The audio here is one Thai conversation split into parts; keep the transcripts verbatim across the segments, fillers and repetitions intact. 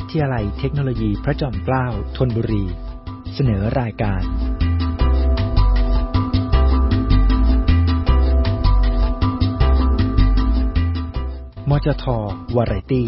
ทยาลัยเทคโนโลยีพระจอมเกล้าธนบุรีเสนอรายการมจท.วาไรตี้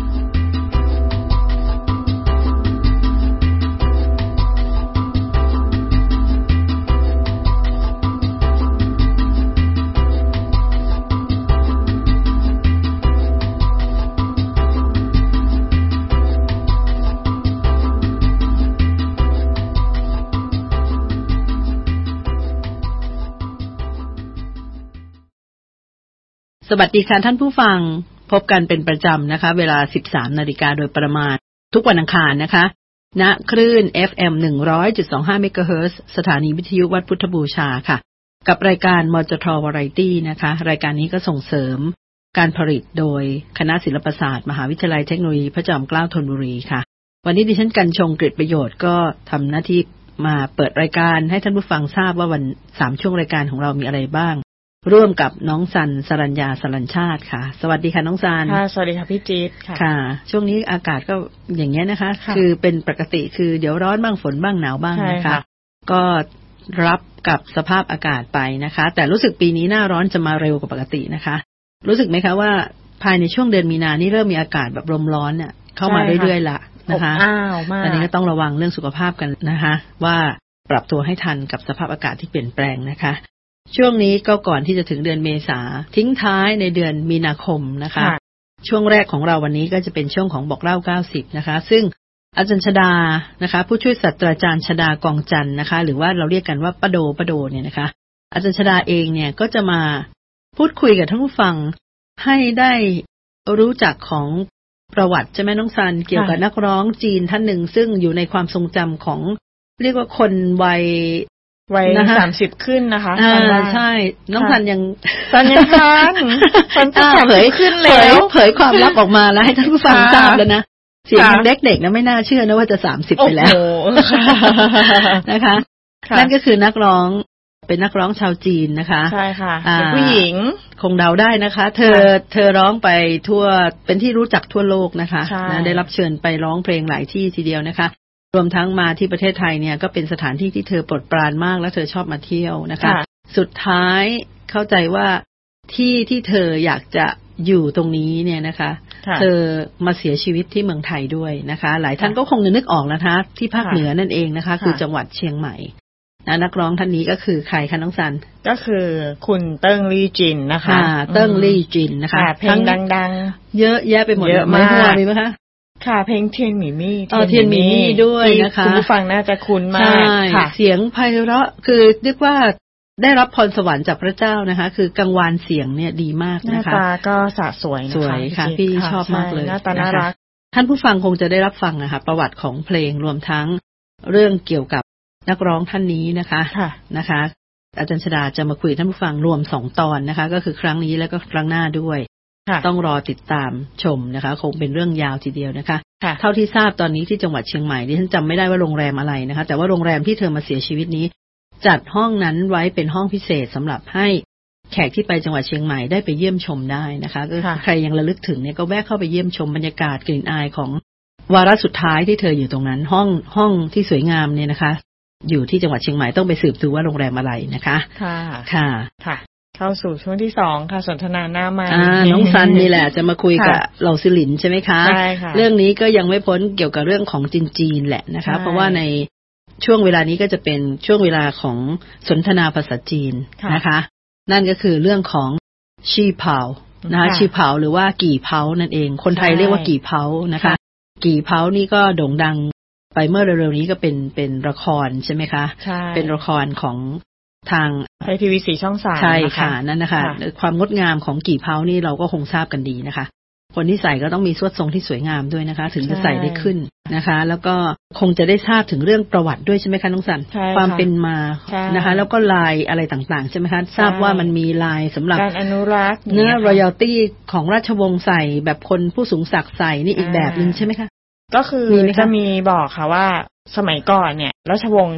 สวัสดีค่ะท่านผู้ฟังพบกันเป็นประจำนะคะเวลา สิบสามนาฬิกา โดยประมาณทุกวันอังคารนะคะณคลื่น เอฟ เอ็ม หนึ่งร้อยจุดสองห้า เมกะเฮิรตซ์สถานีวิทยุวัดพุทธบูชาค่ะกับรายการมจท.วาไรตี้นะคะรายการนี้ก็ส่งเสริมการผลิตโดยคณะศิลปศาสตร์มหาวิทยาลัยเทคโนโลยีพระจอมเกล้าธนบุรีค่ะวันนี้ดิฉันกันชงกฤษประโยชน์ก็ทำหน้าที่มาเปิดรายการให้ท่านผู้ฟังทราบว่าวันสามช่วงรายการของเรามีอะไรบ้างร่วมกับน้องซันสรัญญาสรัญชาติค่ะสวัสดีค่ะน้องซันค่ะสวัสดีค่ะพี่จี๊ดค่ะค่ะช่วงนี้อากาศก็อย่างเงี้ยนะคะคือเป็นปกติคือเดี๋ยวร้อนบ้างฝนบ้างหนาวบ้างนะคะก็รับกับสภาพอากาศไปนะคะแต่รู้สึกปีนี้หน้าร้อนจะมาเร็วกว่าปกตินะคะรู้สึกไหมคะว่าภายในช่วงเดือนมีนานี่เริ่มมีอากาศแบบลมร้อนเนี่ยเข้ามาเรื่อยๆละนะคะอ้าวมากตอนนี้ก็ต้องระวังเรื่องสุขภาพกันนะคะว่าปรับตัวให้ทันกับสภาพอากาศที่เปลี่ยนแปลงนะคะช่วงนี้ก็ก่อนที่จะถึงเดือนเมษาทิ้งท้ายในเดือนมีนาคมนะคะช่วงแรกของเราวันนี้ก็จะเป็นช่วงของบอกเล่าเก้าสิบนะคะซึ่งอาจารย์ชดานะคะผู้ช่วยศาสตราจารย์ชดากองจันทร์นะคะหรือว่าเราเรียกกันว่าป้าโดป้าโดเนี่ยนะคะอาจารย์ชดาเองเนี่ยก็จะมาพูดคุยกับท่านผู้ฟังให้ได้รู้จักของประวัติใช่ไหมน้องซันเกี่ยวกับนักร้องจีนท่านหนึ่งซึ่งอยู่ในความทรงจำของเรียกว่าคนวัยวัยสามสิบขึ้นนะคะอ่าใช่น้องพันยังตอนยังทันพันจะสามสิบขึ้นแล้วเผยความลับออกมาแล้วให้ท่านผู้ฟังทราบแล้วนะเสียงเด็กๆนะไม่น่าเชื่อนะว่าจะสามสิบไปแล้วนะคะนั่นก็คือนักร้องเป็นนักร้องชาวจีนนะคะใช่ค่ะเป็นผู้หญิงคงเดาได้นะคะเธอเธอร้องไปทั่วเป็นที่รู้จักทั่วโลกนะคะได้รับเชิญไปร้องเพลงหลายที่ทีเดียวนะคะรวมทั้งมาที่ประเทศไทยเนี่ยก็เป็นสถานที่ที่เธอโปรดปรานมากและเธอชอบมาเที่ยวนะคะสุดท้ายเข้าใจว่าที่ที่เธออยากจะอยู่ตรงนี้เนี่ยนะคะเธอมาเสียชีวิตที่เมืองไทยด้วยนะคะหลายท่านก็คงจะนึกออกนะคะที่ภาคเหนือนั่นเองนะคะคือจังหวัดเชียงใหม่นะนักร้องท่านนี้ก็คือใครคะน้องซันก็คือคุณเติ้งลี่จินนะคะเติ้งลี่จินนะคะเพลงดังๆเยอะแยะไปหมดเยอะมากมีไหมคะค่ะเพลงเทียนหมี่มี่เทียนหมี่มี่ด้วยนะคะคุณผู้ฟังน่าจะคุ้นมากค่ะเสียงไพเราะคือเรียกว่าได้รับพรสวรรค์จากพระเจ้านะคะคือกังวานเสียงเนี่ยดีมากนะคะหน้าตาก็สะสวยนะคะสวยค่ะพี่ชอบมากเลยหน้าตาน่ารักท่านผู้ฟังคงจะได้รับฟังนะคะประวัติของเพลงรวมทั้งเรื่องเกี่ยวกับนักร้องท่านนี้นะคะนะคะอาจารย์ชดาจะมาคุยท่านผู้ฟังรวมสองตอนนะคะก็คือครั้งนี้แล้วก็ครั้งหน้าด้วยต้องรอติดตามชมนะคะคงเป็นเรื่องยาวทีเดียวนะคะเท่าที่ทราบตอนนี้ที่จังหวัดเชียงใหม่ดิฉันจำไม่ได้ว่าโรงแรมอะไรนะคะแต่ว่าโรงแรมที่เธอมาเสียชีวิตนี้จัดห้องนั้นไว้เป็นห้องพิเศษสำหรับให้แขกที่ไปจังหวัดเชียงใหม่ได้ไปเยี่ยมชมได้นะคะก็ใครยังระลึกถึงเนี่ยก็แวะเข้าไปเยี่ยมชมบรรยากาศกลิ่นอายของวาระสุดท้ายที่เธออยู่ตรงนั้นห้องห้องที่สวยงามเนี่ยนะคะอยู่ที่จังหวัดเชียงใหม่ต้องไปสืบดูว่าโรงแรมอะไรนะคะค่ะค่ะค่ะเข้าสู่ช่วงที่สองค่ะสนทนาหน้าไมค์น้องซันนี่แหละจะมาคุยกับเหล่าซิลินใช่ไหมคะใช่ค่ะเรื่องนี้ก็ยังไม่พ้นเกี่ยวกับเรื่องของจีนๆแหละนะคะเพราะว่าในช่วงเวลานี้ก็จะเป็นช่วงเวลาของสนทนาภาษาจีนนะคะนั่นก็คือเรื่องของชีเผานะคะชีเผาหรือว่ากี่เผานั่นเองคนไทยเรียกว่ากี่เผานะคะกี่เผานี่ก็โด่งดังไปเมื่อเร็วๆนี้ก็เป็นเป็นละครใช่ไหมคะเป็นละครของทางไทยทีวีสีช่องสามใช่ค่ะนั่นนะคะความงดงามของกี่เผานี่เราก็คงทราบกันดีนะคะคนที่ใส่ก็ต้องมีสวดทรงที่สวยงามด้วยนะคะถึงจะใส่ได้ขึ้นนะคะแล้วก็คงจะได้ทราบถึงเรื่องประวัติด้วยใช่ไหมคะน้องสันความเป็นมานะคะแล้วก็ลายอะไรต่างๆใช่ไหมคะทราบว่ามันมีลายสำหรับการอนุรักษ์เนื้อ royalty ของราชวงศ์ใส่แบบคนผู้สูงศักดิ์ใส่นี่อีกแบบนึงใช่ไหมคะก็คือจะมีบอกค่ะว่าสมัยก่อนเนี่ยราชวงศ์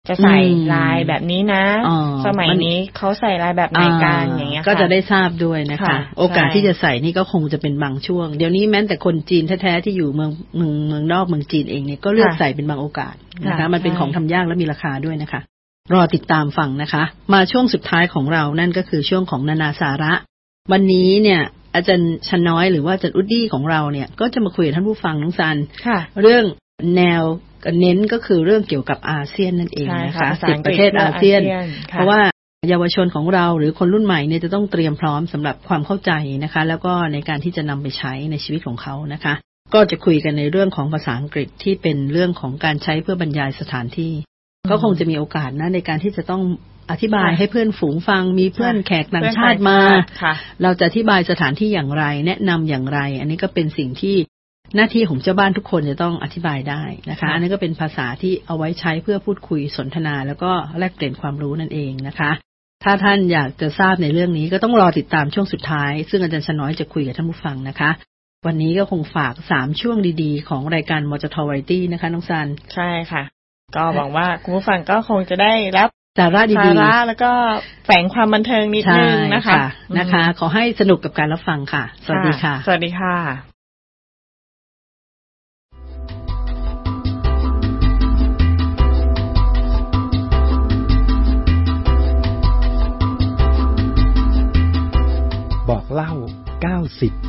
จะใส่ลายแบบนี้นะสมัยนี้เขาใส่ลายแบบไหนกันอย่างเงี้ยก็จะได้ทราบด้วยนะคะโอกาสที่จะใส่นี่ก็คงจะเป็นบางช่วงเดี๋ยวนี้แม้แต่คนจีนแท้ๆที่อยู่เมืองเมืองเมืองนอกเมืองจีนเองเนี่ยก็เลือกใส่เป็นบางโอกาสนะคะมันเป็นของทำยากและมีราคาด้วยนะคะรอติดตามฟังนะคะมาช่วงสุดท้ายของเรานั่นก็คือช่วงของนานาสาระวันนี้เนี่ยอาจารย์ชน้อยหรือว่าอาจารย์อุดดี้ของเราเนี่ยก็จะมาคุยกับท่านผู้ฟังน้องซันเรื่องแนวเน้นก็คือเรื่องเกี่ยวกับอาเซียนนั่นเองนะคะสิบประเทศอาเซียนเพราะว่าเยาวชนของเราหรือคนรุ่นใหม่เนี่ยจะต้องเตรียมพร้อมสำหรับความเข้าใจนะคะแล้วก็ในการที่จะนำไปใช้ในชีวิตของเขานะคะก็จะคุยกันในเรื่องของภาษาอังกฤษที่เป็นเรื่องของการใช้เพื่อบรรยายสถานที่ก็คงจะมีโอกาสนะในการที่จะต้องอธิบายให้เพื่อนฝูงฟังมีเพื่อนแขกต่างชาติมาเราจะอธิบายสถานที่อย่างไรแนะนำอย่างไรอันนี้ก็เป็นสิ่งที่หน้าที่ของเจ้าบ้านทุกคนจะต้องอธิบายได้นะคะอันนี้ก็เป็นภาษาที่เอาไว้ใช้เพื่อพูดคุยสนทนาแล้วก็แลกเปลี่ยนความรู้นั่นเองนะคะถ้าท่านอยากจะทราบในเรื่องนี้ก็ต้องรอติดตามช่วงสุดท้ายซึ่งอาจารย์ชน้อยจะคุยกับท่านผู้ฟังนะคะวันนี้ก็คงฝากสามช่วงดีๆของรายการมจท Variety นะคะน้องซันใช่ค่ะก็หวังว่าคุณผู้ฟังก็คงจะได้รับสาระดีๆสาระแล้วก็แฝงความบันเทิงนิดนึงนะคะนะคะขอให้สนุกกับการรับฟังค่ะสวัสดีค่ะสวัสดีค่ะบอกเล่าเก้าสิบ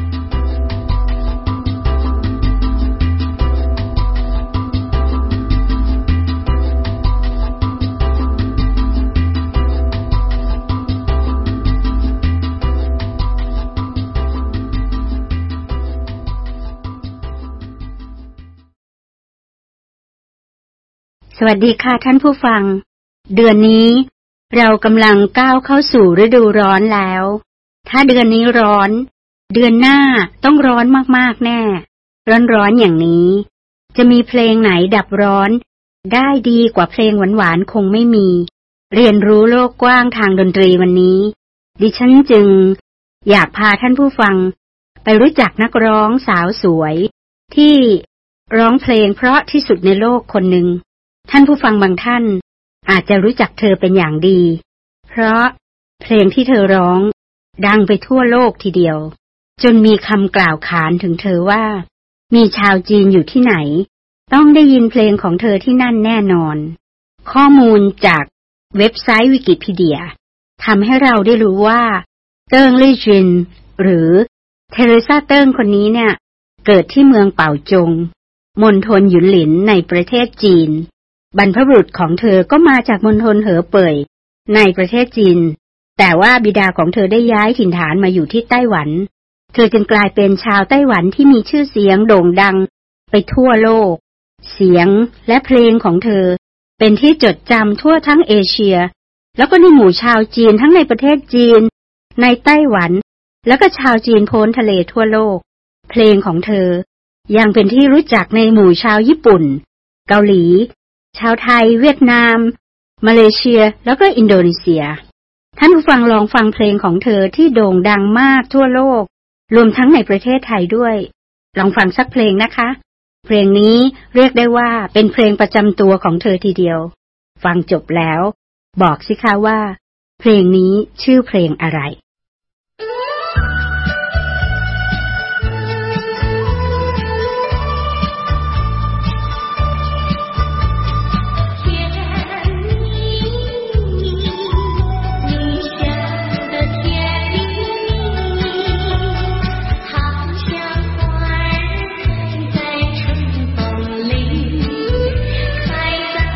สวัสดีค่ะท่านผู้ฟังเดือนนี้เรากำลังก้าวเข้าสู่ฤดูร้อนแล้วถ้าเดือนนี้ร้อนเดือนหน้าต้องร้อนมากๆแน่ร้อนๆอย่างนี้จะมีเพลงไหนดับร้อนได้ดีกว่าเพลงหวานๆคงไม่มีเรียนรู้โลกกว้างทางดนตรีวันนี้ดิฉันจึงอยากพาท่านผู้ฟังไปรู้จักนักร้องสาวสวยที่ร้องเพลงเพราะที่สุดในโลกคนหนึ่งท่านผู้ฟังบางท่านอาจจะรู้จักเธอเป็นอย่างดีเพราะเพลงที่เธอร้องดังไปทั่วโลกทีเดียวจนมีคำกล่าวขานถึงเธอว่ามีชาวจีนอยู่ที่ไหนต้องได้ยินเพลงของเธอที่นั่นแน่นอนข้อมูลจากเว็บไซต์วิกิพีเดียทำให้เราได้รู้ว่าเติ้งลี่จินหรือเทเรซาเติ้งคนนี้เนี่ยเกิดที่เมืองเป่าจงมณฑลหยุนหลินในประเทศจีนบรรพบุรุษของเธอก็มาจากมณฑลเหอเป่ยในประเทศจีนแต่ว่าบิดาของเธอได้ย้ายถิ่นฐานมาอยู่ที่ไต้หวันเธอจึงกลายเป็นชาวไต้หวันที่มีชื่อเสียงโด่งดังไปทั่วโลกเสียงและเพลงของเธอเป็นที่จดจำทั่วทั้งเอเชียแล้วก็ในหมู่ชาวจีนทั้งในประเทศจีนในไต้หวันแล้วก็ชาวจีนโพ้นทะเลทั่วโลกเพลงของเธอยังเป็นที่รู้จักในหมู่ชาวญี่ปุ่นเกาหลีชาวไทยเวียดนามมาเลเซียแล้วก็อินโดนีเซียท่านผู้ฟังลองฟังเพลงของเธอที่โด่งดังมากทั่วโลกรวมทั้งในประเทศไทยด้วยลองฟังสักเพลงนะคะเพลงนี้เรียกได้ว่าเป็นเพลงประจำตัวของเธอทีเดียวฟังจบแล้วบอกสิคะว่าเพลงนี้ชื่อเพลงอะไร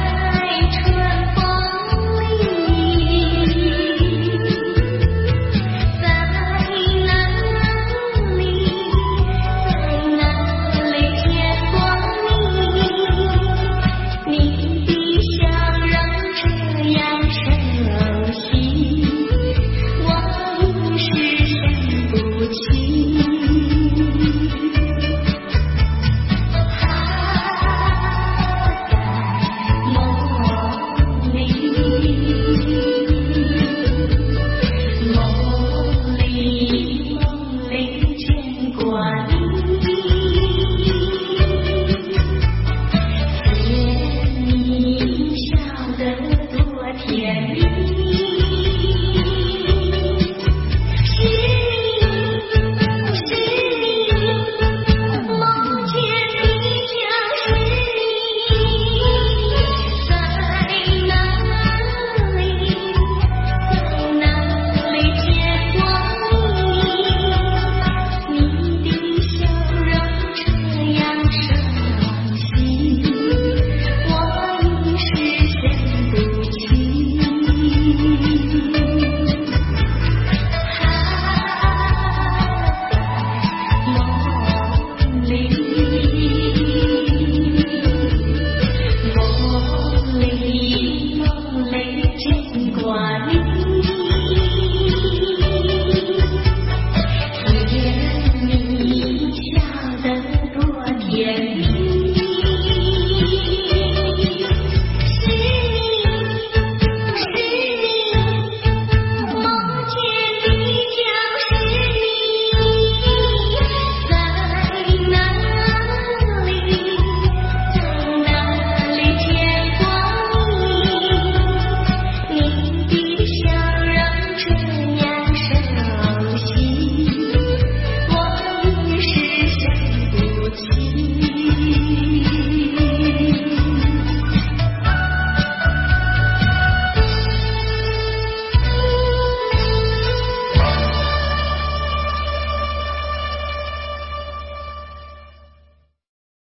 春风里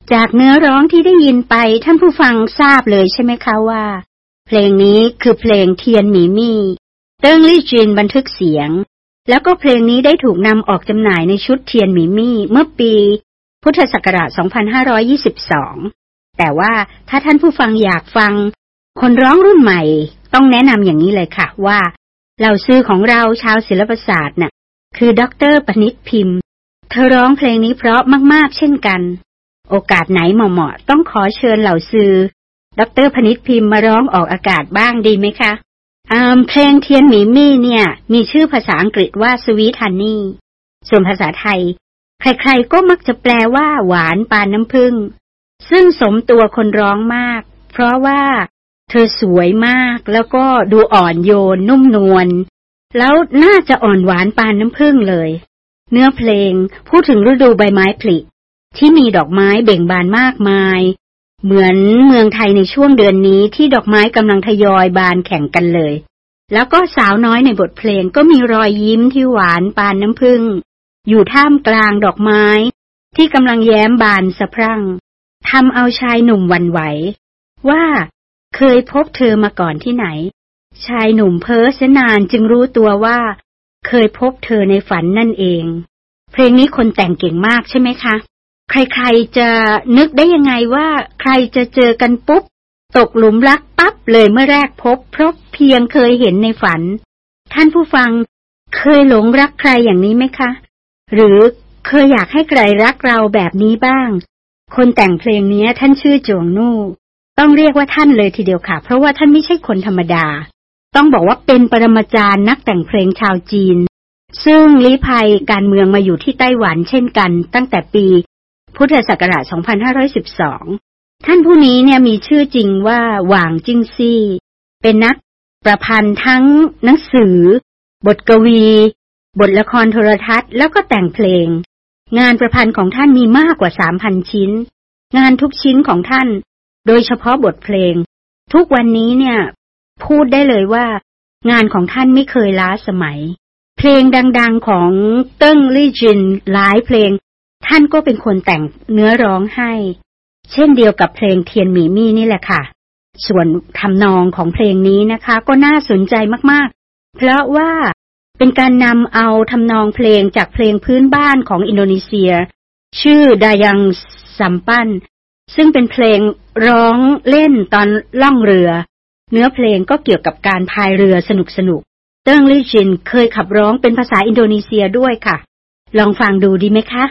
จากเนื้อร้องที่ได้ยินไปท่านผู้ฟังทราบเลยใช่ไหมคะว่าเพลงนี้คือเพลงเทียนหมีมี่เติ้งลี่จินบันทึกเสียงแล้วก็เพลงนี้ได้ถูกนำออกจำหน่ายในชุดเทียนหมีมี่เมื่อปีพุทธศักราชสองพันห้าร้อยยี่สิบสองแต่ว่าถ้าท่านผู้ฟังอยากฟังคนร้องรุ่นใหม่ต้องแนะนำอย่างนี้เลยค่ะว่าเหล่าซื้อของเราชาวศิลปศาสตร์น่ะคือดร.ปณิชพิมพ์เธอร้องเพลงนี้เพราะมากๆเช่นกันโอกาสไหนเหมาะๆต้องขอเชิญเหล่าซื้อดร.ปณิชพิมพ์มาร้องออกอากาศบ้างดีไหมคะอ่าเพลงเทียนหมีมี่เนี่ยมีชื่อภาษาอังกฤษว่า Sweet Honey ส่วนภาษาไทยใครๆก็มักจะแปลว่าหวานปานน้ำผึ้งซึ่งสมตัวคนร้องมากเพราะว่าเธอสวยมากแล้วก็ดูอ่อนโยนนุ่มนวลแล้วน่าจะอ่อนหวานปานน้ำผึ้งเลยเนื้อเพลงพูดถึงฤดูใบไม้ผลิที่มีดอกไม้เบ่งบานมากมายเหมือนเมืองไทยในช่วงเดือนนี้ที่ดอกไม้กำลังทยอยบานแข่งกันเลยแล้วก็สาวน้อยในบทเพลงก็มีรอยยิ้มที่หวานปานน้ำผึ้งอยู่ท่ามกลางดอกไม้ที่กำลังแย้มบานสะพรั่งทำเอาชายหนุ่มหวั่นไหวว่าเคยพบเธอมาก่อนที่ไหนชายหนุ่มเพ้อเสียนานจึงรู้ตัวว่าเคยพบเธอในฝันนั่นเองเพลงนี้คนแต่งเก่งมากใช่ไหมคะใครๆจะนึกได้ยังไงว่าใครจะเจอกันปุ๊บตกหลุมรักปั๊บเลยเมื่อแรกพบเพราะเพียงเคยเห็นในฝันท่านผู้ฟังเคยหลงรักใครอย่างนี้ไหมคะหรือเคยอยากให้ใครรักเราแบบนี้บ้างคนแต่งเพลงนี้ท่านชื่อโจงนู่ต้องเรียกว่าท่านเลยทีเดียวค่ะเพราะว่าท่านไม่ใช่คนธรรมดาต้องบอกว่าเป็นปรมาจารย์นักแต่งเพลงชาวจีนซึ่งลี้ภัยการเมืองมาอยู่ที่ไต้หวันเช่นกันตั้งแต่ปีพุทธศักราชสองพันห้าร้อยสิบสองท่านผู้นี้เนี่ยมีชื่อจริงว่าหว่างจิ้งซี่เป็นนักประพันธ์ทั้งหนังสือบทกวีบทละครโทรทัศน์แล้วก็แต่งเพลงงานประพันธ์ของท่านมีมากกว่า สามพัน ชิ้นงานทุกชิ้นของท่านโดยเฉพาะบทเพลงทุกวันนี้เนี่ยพูดได้เลยว่างานของท่านไม่เคยล้าสมัยเพลงดังๆของเติ้งลี่จินหลายเพลงท่านก็เป็นคนแต่งเนื้อร้องให้เช่นเดียวกับเพลงเทียนหมีมี่นี่แหละค่ะส่วนทำนองของเพลงนี้นะคะก็น่าสนใจมากๆเพราะว่าเป็นการนำเอาทำนองเพลงจากเพลงพื้นบ้านของอินโดนีเซียชื่อดายังซัมปันซึ่งเป็นเพลงร้องเล่นตอนล่องเรือเนื้อเพลงก็เกี่ยวกับการพายเรือสนุกๆเติ้งลี่จินเคยขับร้องเป็นภาษาอินโดนีเซียด้วยค่ะลองฟังดูดีไหมคะ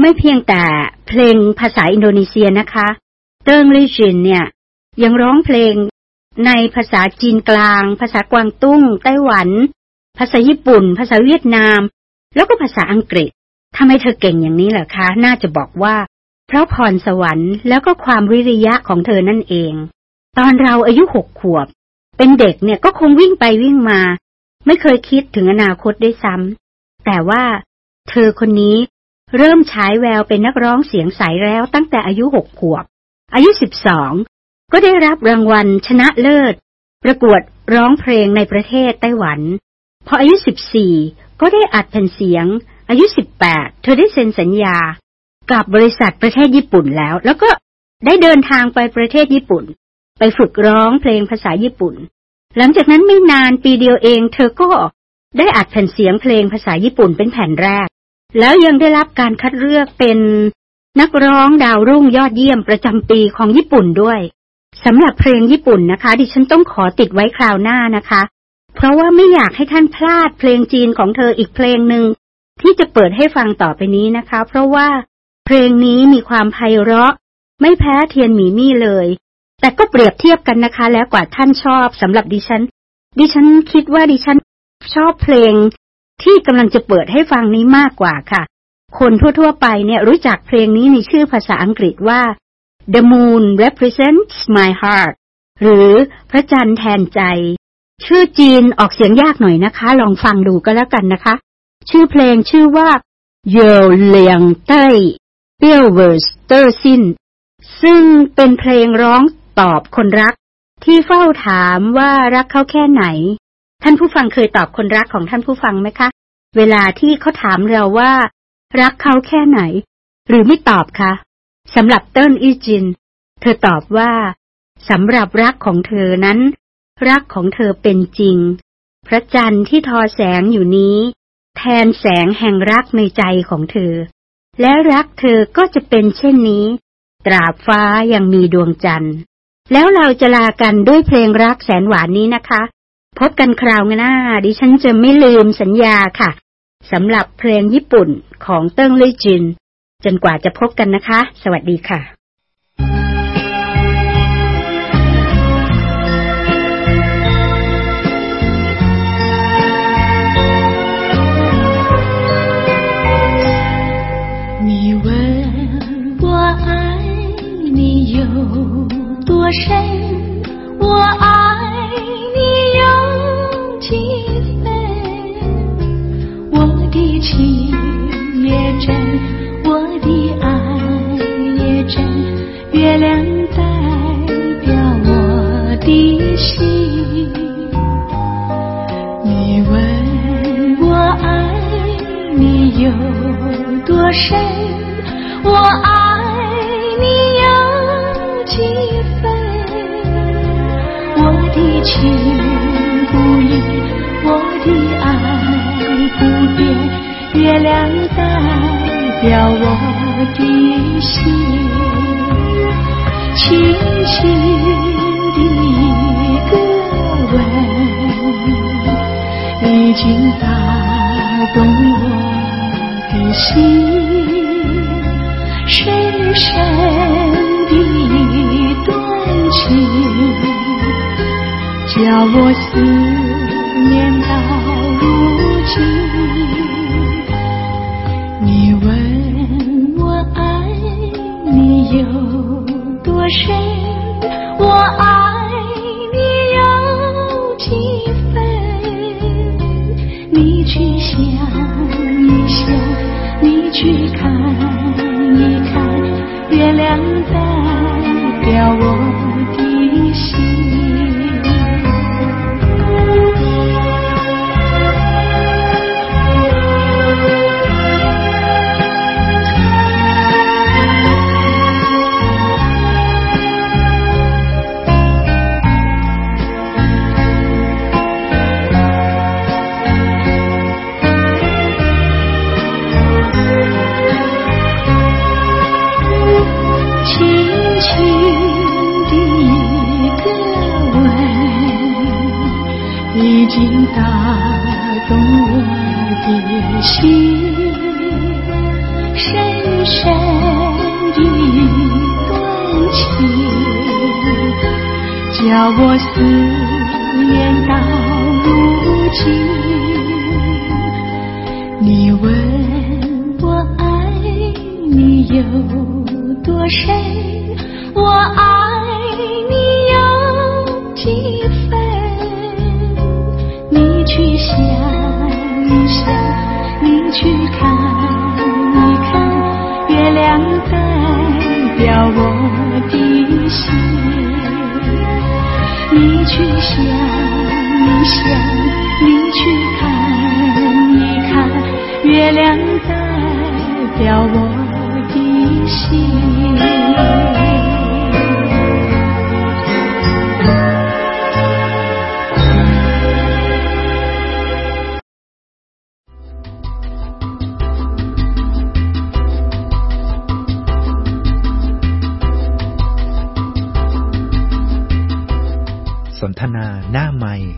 ไม่เพียงแต่เพลงภาษาอินโดนีเซียนะคะเติ้งลี่จินเนี่ยยังร้องเพลงในภาษาจีนกลางภาษากวางตุ้งไต้หวันภาษาญี่ปุ่นภาษาเวียดนามแล้วก็ภาษาอังกฤษทำไมเธอเก่งอย่างนี้ล่ะคะน่าจะบอกว่าเพราะพรสวรรค์แล้วก็ความวิริยะของเธอนั่นเองตอนเราอายุหกขวบเป็นเด็กเนี่ยก็คงวิ่งไปวิ่งมาไม่เคยคิดถึงอนาคตด้วยซ้ำแต่ว่าเธอคนนี้เริ่มฉายแววเป็นนักร้องเสียงใสแล้วตั้งแต่อายุหกขวบอายุสิบสองก็ได้รับรางวัลชนะเลิศประกวดร้องเพลงในประเทศไต้หวันพออายุสิบสี่ก็ได้อัดแผ่นเสียงอายุสิบแปดเธอได้เซ็นสัญญากับบริษัทประเทศญี่ปุ่นแล้วแล้วก็ได้เดินทางไปประเทศญี่ปุ่นไปฝึกร้องเพลงภาษาญี่ปุ่นหลังจากนั้นไม่นานปีเดียวเองเธอก็ได้อัดแผ่นเสียงเพลงภาษาญี่ปุ่นเป็นแผ่นแรกแล้วยังได้รับการคัดเลือกเป็นนักร้องดาวรุ่งยอดเยี่ยมประจำปีของญี่ปุ่นด้วยสำหรับเพลงญี่ปุ่นนะคะดิฉันต้องขอติดไว้คราวหน้านะคะเพราะว่าไม่อยากให้ท่านพลาดเพลงจีนของเธออีกเพลงหนึ่งที่จะเปิดให้ฟังต่อไปนี้นะคะเพราะว่าเพลงนี้มีความไพเราะไม่แพ้เทียนหมี่มี่เลยแต่ก็เปรียบเทียบกันนะคะแล้วกว่าท่านชอบสำหรับดิฉันดิฉันคิดว่าดิฉันชอบเพลงที่กำลังจะเปิดให้ฟังนี้มากกว่าค่ะคนทั่วๆไปเนี่ยรู้จักเพลงนี้ในชื่อภาษาอังกฤษว่า The Moon Represents My Heart หรือพระจันทร์แทนใจชื่อจีนออกเสียงยากหน่อยนะคะลองฟังดูก็แล้วกันนะคะชื่อเพลงชื่อว่าเย่อเหลียงเต้ยเปี้ยวเวอร์สเตอร์ซินซึ่งเป็นเพลงร้องตอบคนรักที่เฝ้าถามว่ารักเขาแค่ไหนท่านผู้ฟังเคยตอบคนรักของท่านผู้ฟังไหมคะเวลาที่เขาถามเราว่ารักเขาแค่ไหนหรือไม่ตอบคะสำหรับเติ้นอี้จินเธอตอบว่าสำหรับรักของเธอนั้นรักของเธอเป็นจริงพระจันทร์ที่ทอแสงอยู่นี้แทนแสงแห่งรักในใจของเธอและรักเธอก็จะเป็นเช่นนี้ตราบฟ้ายังมีดวงจันทร์แล้วเราจะลากันด้วยเพลงรักแสนหวานนี้นะคะพบกันคราวหน้าดิฉันจะไม่ลืมสัญญาค่ะสำหรับเพลงญี่ปุ่นของเติ้งลี่จินจนกว่าจะพบกันนะคะสวัสดีค่ะ你问我爱你有多深我爱你有几分我的情也真我的爱也真月亮代表我的心你问我爱你有多深我爱你有几分我的情不移我的爱不变月亮代表我的心轻轻的一个吻已经打动我的心深深的一段情叫我思念到如今你问我爱你有多深我爱你有几分你去想一想你去看一看月亮代表我的心已经打动我的心深深的一段情，叫我思念到如今。你问我爱你有多深，我爱你有几分？你去想一想，你去看一看，月亮代表我的心。你去想一想，你去看一看，月亮代表我的心。 สนทนาหน้าไมค์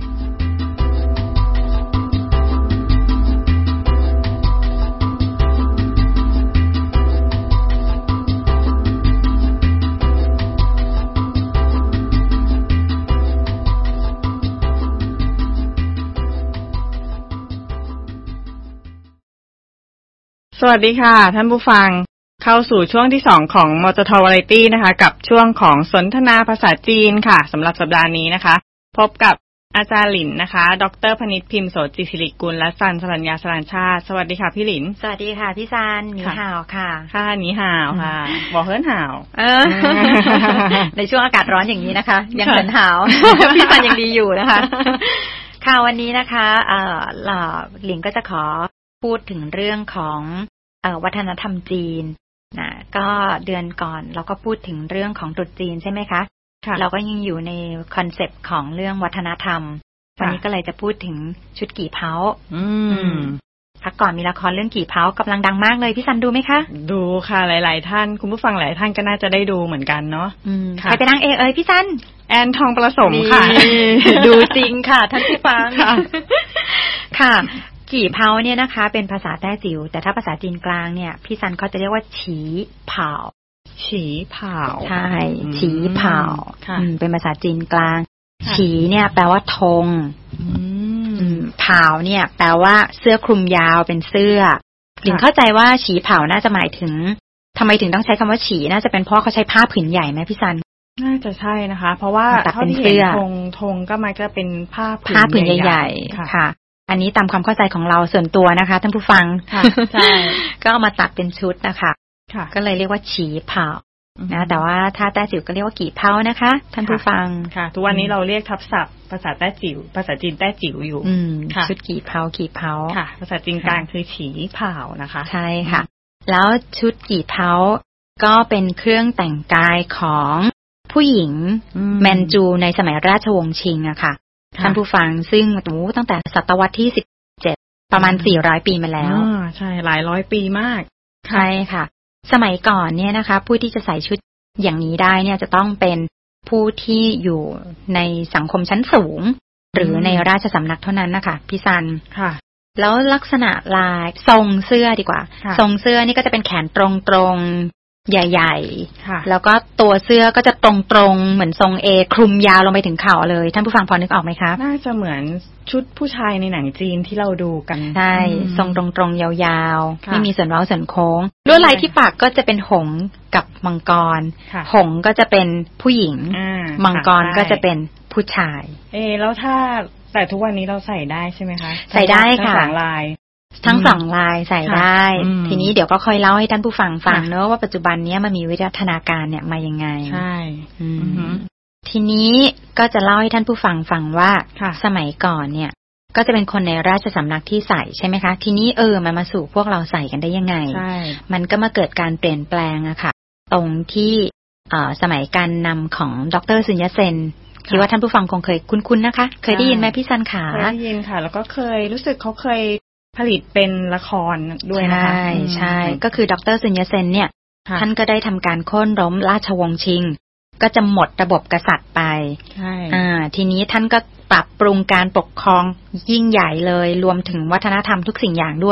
สวัสดีค่ะท่านผู้ฟังเข้าสู่ช่วงที่สองของมจทวาไรตี้นะคะกับช่วงของสนทนาภาษาจีนค่ะสำหรับสัปดาห์นี้นะคะพบกับอาจารย์หลินนะคะดร.พนิษฐ์พิมพ์โสติศิริกุลและซันสรัญญาสรานชาติสวัสดีค่ะพี่หลินสวัสดีค่ะพี่ซันหนีห่าวค่ะค่ะหนีห่าวค่ะบอกเฮิร์นห่าวเออ ในช่วงอากาศร้อนอย่างนี้นะคะยังเหินห่าวพี่ซันยังดีอยู่นะคะค่ะวันนี้นะคะเอ่อหลินก็จะขอพูดถึงเรื่องของเอ่อวัฒนธรรมจีนนะก็เดือนก่อนเราก็พูดถึงเรื่องของตรุษจีนใช่ไหมคะเราก็ยังอยู่ในคอนเซปต์ของเรื่องวัฒนธรรมวันนี้ก็เลยจะพูดถึงชุดกี่เผาอืมพักก่อนมีละครเรื่องกี่เผากำลังดังมากเลยพี่ซันดูไหมคะดูค่ะหลายๆท่านคุณผู้ฟังหลายท่านก็น่าจะได้ดูเหมือนกันเนาะใครเป็นนางเอกเอ่ยพี่ซันแอนทองประสมค่ะดูจริงค่ะท่านผู้ฟังค่ะกี่เผาเนี่ยนะคะเป็นภาษาแต้จิ๋วแต่ถ้าภาษาจีนกลางเนี่ยพี่ซันเขาจะเรียกว่าฉีเผาฉีเผาใช่ฉีเผาเป็นภาษาจีนกลางฉีเนี่ยแปลว่าธงเผาเนี่ยแปลว่าเสื้อคลุมยาวเป็นเสื้อหลิงเข้าใจว่าฉีเผาน่าจะหมายถึงทำไมถึงต้องใช้คำว่าฉีน่าจะเป็นเพราะเขาใช้ผ้าผืนใหญ่ไหมพี่ซันน่าจะใช่นะคะเพราะว่าตัดเป็นเสื้อธงธงก็มันก็เป็นผ้าผืนใหญ่ๆค่ะอันนี้ตามความเข้าใจของเราส่วนตัวนะคะท่านผู้ฟังใช่ก็เอามาตัดเป็นชุดนะคะก็เลยเรียกว่าฉีเผานะแต่ว่าถ้าแต้จิ๋วก็เรียกว่ากี่เผานะคะท่านผู้ฟังค่ะทุกวันนี้เราเรียกทับศัพท์ภาษาแต้จิ๋วภาษาจีนแต้จิ๋วอยู่ชุดกี่เผากี่เผาค่ะภาษาจีนกลางคือฉีเผานะคะใช่ค่ะแล้วชุดกี่เผาก็เป็นเครื่องแต่งกายของผู้หญิงแมนจูในสมัยราชวงศ์ชิงอะค่ะท่านผู้ฟังซึ่งโอ้ตั้งแต่ศตวรรษที่สิบเจ็ดประมาณสี่ร้อยปีมาแล้วอ่าใช่หลายร้อยปีมากใช่ค่ะสมัยก่อนเนี่ยนะคะผู้ที่จะใส่ชุดอย่างนี้ได้เนี่ยจะต้องเป็นผู้ที่อยู่ในสังคมชั้นสูงหรือในราชสำนักเท่านั้นนะคะพี่ซันค่ะแล้วลักษณะลายทรงเสื้อดีกว่าทรงเสื้อนี่ก็จะเป็นแขนตรงๆใหญ่ๆแล้วก็ตัวเสื้อก็จะตรงๆเหมือนทรงเอคลุมยาวลงไปถึงเข่าเลยท่านผู้ฟังพอนึกออกไหมคะน่าจะเหมือนชุดผู้ชายในหนังจีนที่เราดูกันใช่ทรงตรงๆยาวๆไม่มีส่วนเว้าส่วนโค้งลวดลายที่ปากก็จะเป็นหงส์กับมังกรหงส์ก็จะเป็นผู้หญิงมังกรก็จะเป็นผู้ชายเอแล้วถ้าแต่ทุกวันนี้เราใส่ได้ใช่ไหมคะใส่ได้ค่ะทั้งสองลายทั้งสองลายใส่ได้ทีนี้เดี๋ยวก็ค่อยเล่าให้ท่านผู้ฟังฟังเนอะว่าปัจจุบันนี้มันมีวิวัฒนาการเนี่ยมายังไงใช่ทีนี้ก็จะเล่าให้ท่านผู้ฟังฟังว่าสมัยก่อนเนี่ยก็จะเป็นคนในราชสำนักที่ใส่ใช่ไหมคะทีนี้เออมันมาสู่พวกเราใส่กันได้ยังไงมันก็มาเกิดการเปลี่ยนแปลงอะค่ะตรงที่สมัยการนำของดร.ซุนยัตเซนคิดว่าท่านผู้ฟังคงเคยคุ้นๆนะคะเคยได้ยินไหมพี่ซันขาเคยได้ยินค่ะแล้วก็เคยรู้สึกเขาเคยผลิตเป็นละครด้วยนะคะใช่ใช่ก็คือดร.ซุนยัตเซนเนี่ยท่านก็ได้ทำการโค่นล้มราชวงศ์ชิงก็จะหมดระบบกษัตริย์ไปใช่อ่าทีนี้ท่านก็ปรับปรุงการปกครองยิ่งใหญ่เลยรวมถึงวัฒนธรรมทุกสิ่งอย่างด้วย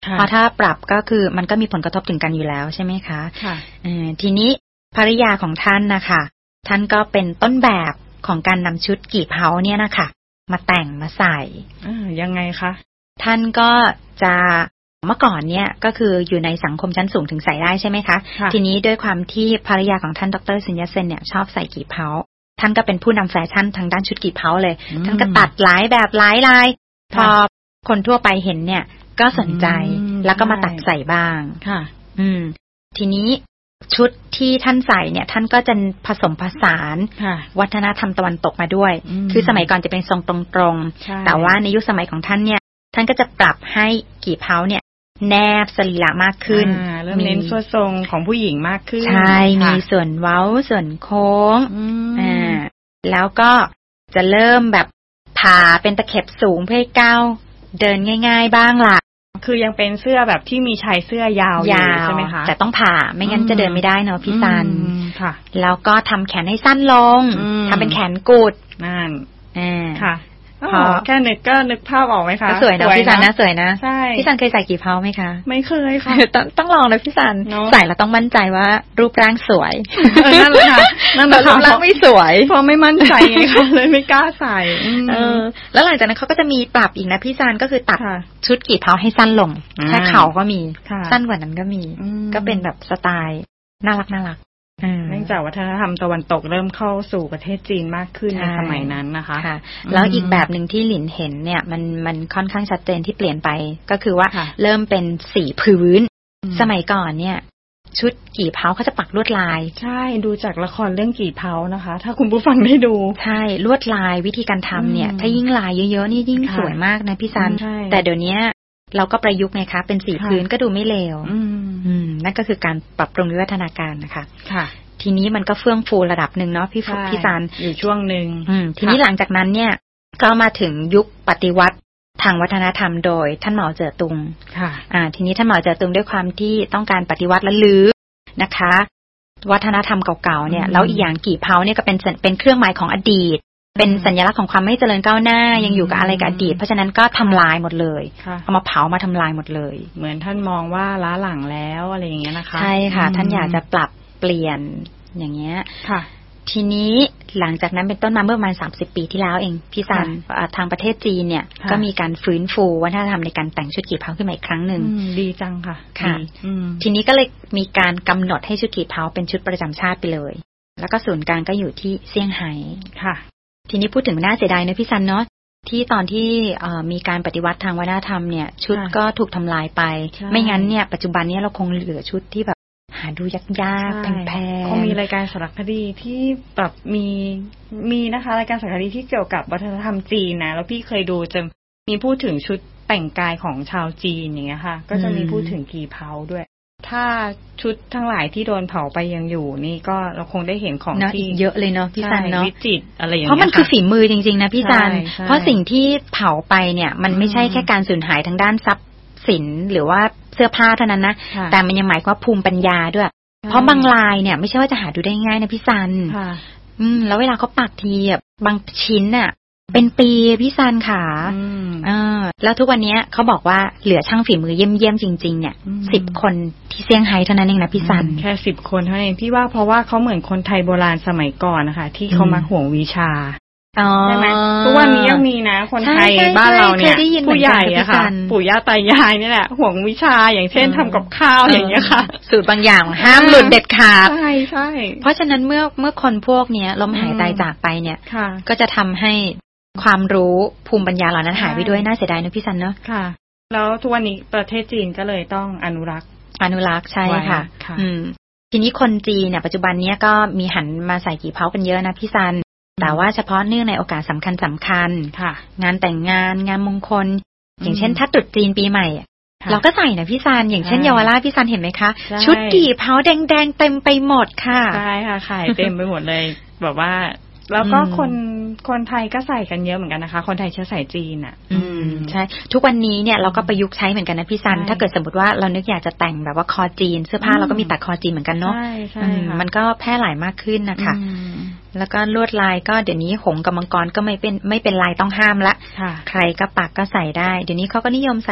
เพราะถ้าปรับก็คือมันก็มีผลกระทบถึงกันอยู่แล้วใช่ไหมคะค่ะทีนี้ภริยาของท่านนะคะท่านก็เป็นต้นแบบของการนำชุดกี่เผาเนี่ยนะคะมาแต่งมาใส่ยังไงคะท่านก็จะเมื่อก่อนเนี่ยก็คืออยู่ในสังคมชั้นสูงถึงใส่ได้ใช่ไหมคะทีนี้ด้วยความที่ภรรยาของท่านดร.ซินยะเซนเนี่ยชอบใส่กี่เผาท่านก็เป็นผู้นำแฟชั่นทางด้านชุดกี่เผาเลยท่านก็ตัดหลายแบบหลายลายพอคนทั่วไปเห็นเนี่ยก็สนใจแล้วก็มาตัดใส่บ้างค่ะอืมทีนี้ชุดที่ท่านใส่เนี่ยท่านก็จะผสมผสานวัฒนธรรมตะวันตกมาด้วยคือสมัยก่อนจะเป็นทรงตรงๆแต่ว่าในยุคสมัยของท่านเนี่ยท่านก็จะปรับให้กี่เผาเนี่ยแนบสรีระมากขึ้นเริ่มเน้นส่วนทรงของผู้หญิงมากขึ้นใช่มีส่วนเว้าส่วนโค้งอ่าแล้วก็จะเริ่มแบบผ่าเป็นตะเข็บสูงเพื่อให้ก้าวเดินง่ายๆบ้างล่ะคือยังเป็นเสื้อแบบที่มีชายเสื้อยาวอยู่ใช่ไหมคะแต่ต้องผ่าไม่งั้นจะเดินไม่ได้เนาะพี่ซันค่ะแล้วก็ทำแขนให้สั้นลงทำเป็นแขนกุดนั่นอ่าค่ะพอแค่นึกก็นึกภาพออกไหมคะสวยนะพี่ซันนะสวยนะใช่พี่ซันเคยใส่กี่เผาไหมคะไม่เคยค่ะต้องต้องลองนะพี่ซันใส่แล้วต้องมั่นใจว่ารูปร่างสวยนั่นแหละค่ะนั่นแหละรูปร่างไม่สวยเพราะไม่มั่นใจไงคะเลยไม่กล้าใส่เออแล้วหลังจากนั้นเขาก็จะมีปรับอีกนะพี่ซันก็คือตัดชุดกี่เผาให้สั้นลงแค่เข่าก็มีสั้นกว่านั้นก็มีก็เป็นแบบสไตล์น่ารักน่ารักเนื่องจากวัฒนธรรมตะวันตกเริ่มเข้าสู่ประเทศจีนมากขึ้นในสมัยนั้นนะคะค่ะแล้วอีกแบบหนึ่งที่หลินเห็นเนี่ยมันมันค่อนข้างชัดเจนที่เปลี่ยนไปก็คือว่าเริ่มเป็นสีพื้นสมัยก่อนเนี่ยชุดกี่เผาเขาจะปักลวดลายใช่ดูจากละครเรื่องกี่เผานะคะถ้าคุณผู้ฟังได้ดูใช่ลวดลายวิธีการทำเนี่ยถ้ายิ่งลายเยอะๆนี่ยิ่งสวยมากนะพี่ซันแต่เดี๋ยวนี้เราก็ประยุกต์ไงคะเป็นสีพื้นก็ดูไม่เลวอืมนั่นก็คือการปรับปรุงวิวัฒนาการนะคะค่ะทีนี้มันก็เฟื่องฟูระดับหนึ่งเนาะพี่ฟุกพี่ซันอยู่ช่วงหนึ่งทีนี้หลังจากนั้นเนี่ยก็มาถึงยุคปฏิวัติทางวัฒนธรรมโดยท่านเหมาเจ๋อตุงค่ะอ่าทีนี้ท่านเหมาเจ๋อตุงด้วยความที่ต้องการปฏิวัติและลื้อนะคะวัฒนธรรมเก่าๆเนี่ยแล้วอีกอย่างกี่เผาเนี่ยก็เป็นเป็นเครื่องหมายของอดีตเป็นสัญลักษณ์ของความไม่เจริญก้าวหน้ายังอยู่กับอะไรกับอดีตเพราะฉะนั้นก็ทำลายหมดเลยเอามาเผามาทำลายหมดเลยเหมือนท่านมองว่าล้าหลังแล้วอะไรอย่างเงี้ยนะคะใช่ค่ะท่านอยากจะปรับเปลี่ยนอย่างเงี้ยค่ะทีนี้หลังจากนั้นเป็นต้นมาเมื่อประมาณสามสิบปีที่แล้วเองพี่ซันทางประเทศจีนเนี่ยก็มีการฟื้นฟูวัฒนธรรมในการแต่งชุดกี่เผาขึ้นมาอีกครั้งหนึ่งดีจังค่ะค่ะทีนี้ก็เลยมีการกำหนดให้ชุดกี่เผาเป็นชุดประจำชาติไปเลยแล้วก็ศูนย์กลางก็อยู่ที่เซี่ยงไฮ้ค่ะทีนี้พูดถึงน่าเสียดายนะพี่ซันเนาะที่ตอนที่มีการปฏิวัติทางวัฒนธรรมเนี่ยชุดก็ถูกทำลายไปไม่งั้นเนี่ยปัจจุบันนี้เราคงเหลือชุดที่แบบหาดูยากๆแพงๆเขามีรายการสารคดีที่แบบมีมีนะคะรายการสารคดีที่เกี่ยวกับวัฒนธรรมจีนนะแล้วพี่เคยดูจะมีพูดถึงชุดแต่งกายของชาวจีนอย่างเงี้ยค่ะก็จะมีพูดถึงกี่เผาด้วยถ้าชุดทั้งหลายที่โดนเผาไปยังอยู่นี่ก็เราคงได้เห็นของที่เยอะเลยเนาะพี่ซันเนาะวิจิตรอะไรอย่างเงี้ยเพราะมันคือฝีมือจริงๆนะพี่ซันเพราะสิ่งที่เผาไปเนี่ยมันไม่ใช่แค่การสูญหายทางด้านทรัพย์สินหรือว่าเสื้อผ้าเท่านั้นนะแต่มันยังหมายความว่าภูมิปัญญาด้วยเพราะบางลายเนี่ยไม่ใช่ว่าจะหาดูได้ง่ายนะพี่ซันอืมแล้วเวลาเขาปักทีอ่ะบางชิ้นอ่ะเป็นปีพี่ซันค่ะอ่าแล้วทุกวันนี้เขาบอกว่าเหลือช่างฝีมือเยี่ยมๆจริงๆเนี่ยสิบคนที่เซี่ยงไฮ้เท่านั้นเองนะพี่ซันแค่สิบคนเท่านั้นเองพี่ว่าเพราะว่าเขาเหมือนคนไทยโบราณสมัยก่อนนะคะที่เขามาห่วงวิชาใช่ไหมทุกวันนี้ยังมีนะคนไทยบ้านเราเนี่ยผู้ใหญ่อะค่ะปู่ย่าตายายนี่แหละห่วงวิชาอย่างเช่นทำกับข้าวอย่างเงี้ยค่ะสูตรบางอย่างห้ามหลุดเด็ดขาดใช่ใช่เพราะฉะนั้นเมื่อเมื่อคนพวกเนี้ยล้มหายตายจากไปเนี่ยก็จะทำให้ความรู้ภูมิปัญญาเหล่านั้นหายไปด้วยน่าเสียดายนะพี่ซันเนาะค่ะแล้วทุกวันนี้ประเทศจีนก็เลยต้องอนุรักษ์อนุรักษ์ใช่ค่ะอืมทีนี้คนจีนเนี่ยปัจจุบันนี้ก็มีหันมาใส่กี่เผากันเยอะนะพี่ซันแต่ว่าเฉพาะเนื่องในโอกาสสำคัญสำคัญงานแต่งงานงานมงคลอย่างเช่นถ้าตรุษจีนปีใหม่เราก็ใส่นะพี่ซันอย่างเช่นเยาวราชพี่ซันเห็นไหมคะชุดกี่เผาแดงๆเต็มไปหมดค่ะใช่ค่ะขายเต็มไปหมดเลยแบบว่าแล้วก็คนคนไทยก็ใส่กันเยอะเหมือนกันนะคะคนไทยเชื้อสายจีนอ่ะอืมใช่ทุกวันนี้เนี่ยเราก็ประยุกต์ใช้เหมือนกันนะพี่ซันถ้าเกิดสมมติว่าเรานึกอยากจะแต่งแบบว่าคอจีนเสื้อผ้าเราก็มีตัดคอจีนเหมือนกันเนาะใช่ใช่มันก็แพร่หลายมากขึ้นนะคะแล้วก็ลวดลายก็เดี๋ยวนี้หงส์กับมังกรก็ไม่เป็นไม่เป็นลายต้องห้ามละใครก็ปักก็ใส่ได้เดี๋ยวนี้เขาก็นิยมใส่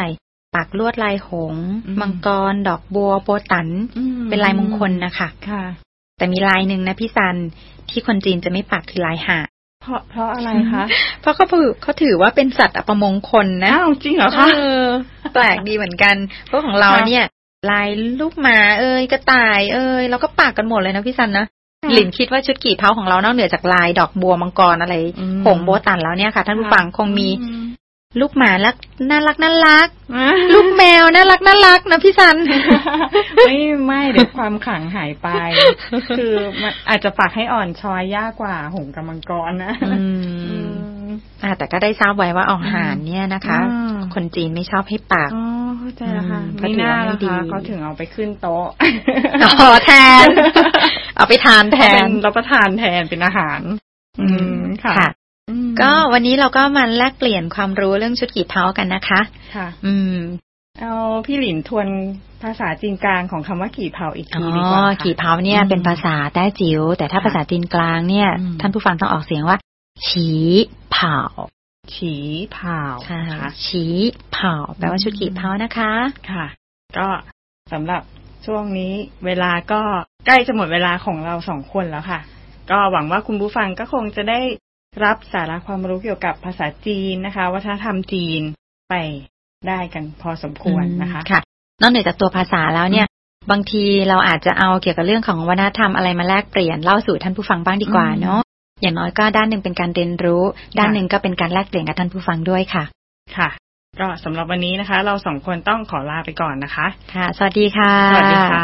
ปักลวดลายหงส์มังกรดอกบัวโปตันเป็นลายมงคลนะคะค่ะแต่มีลายหนึ่งนะพี่ซันที่คนจีนจะไม่ปักคือลายห่านเพราะเพราะอะไรคะเพราะเขาถือเขาถือว่าเป็นสัตว์อัปมงคลนะอ้าวจริงเหรอคะแปลกดีเหมือนกันเพราะของเราเนี่ยลายลูกหมาเอ้ยกระต่ายเอ้ยเราก็ปักกันหมดเลยนะพี่ซันนะหลินคิดว่าชุดกี่เผาของเรานอกเหนือจากลายดอกบัวมังกรอะไรหงส์โบตันแล้วเนี่ยค่ะท่านผู้ฟังคงมีลูกหมาลักน่ารักน่ารักลูกแมวน่ารักน่ารักนะพี่ซันไม่ไม่เดี๋ยวความขลังหายไปคือมันอาจจะปักให้อ่อนช้อยยากกว่าหงส์กับมังกรนะอ่าแต่ก็ได้ทราบไว้ว่าอาหารเนี่ยนะคะคนจีนไม่ชอบให้ปักอ๋อเข้าใจแล้วค่ะไม่น่าละค่ะเขาถึงเอาไปขึ้นโต๊ะอ๋อแทนเอาไปทานแทนรับประทานแทนเป็นอาหารอืมค่ะก็วันนี้เราก็มาแลกเปลี่ยนความรู้เรื่องชุดกี่เผากันนะคะค่ะอืมเอาพี่หลินทวนภาษาจีนกลางของคำว่ากี่เผาอีกทีดีกว่าค่ะกี่เผาเนี่ยเป็นภาษาแต้จิ๋วแต่ถ้าภาษาจีนกลางเนี่ยท่านผู้ฟังต้องออกเสียงว่าฉีเผาฉีเผาค่ะฉีเผาแปลว่าชุดกี่เผานะคะค่ะก็สำหรับช่วงนี้เวลาก็ใกล้จะหมดเวลาของเราสองคนแล้วค่ะก็หวังว่าคุณผู้ฟังก็คงจะได้รับสาระความรู้เกี่ยวกับภาษาจีนนะคะวัฒนธรรมจีนไปได้กันพอสมควรนะคะค่ะนอกจากตัวภาษาแล้วเนี่ยบางทีเราอาจจะเอาเกี่ยวกับเรื่องของวัฒนธรรมอะไรมาแลกเปลี่ยนเล่าสู่ท่านผู้ฟังบ้างดีกว่าเนาะอย่างน้อยก็ด้านหนึ่งเป็นการเรียนรู้ด้านหนึ่งก็เป็นการแลกเปลี่ยนกับท่านผู้ฟังด้วยค่ะค่ะก็สำหรับวันนี้นะคะเราสองคนต้องขอลาไปก่อนนะคะค่ะสวัสดีค่ะสวัสดีค่ะ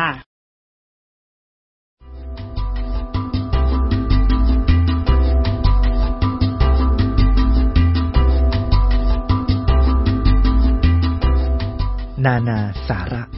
นานาสาระ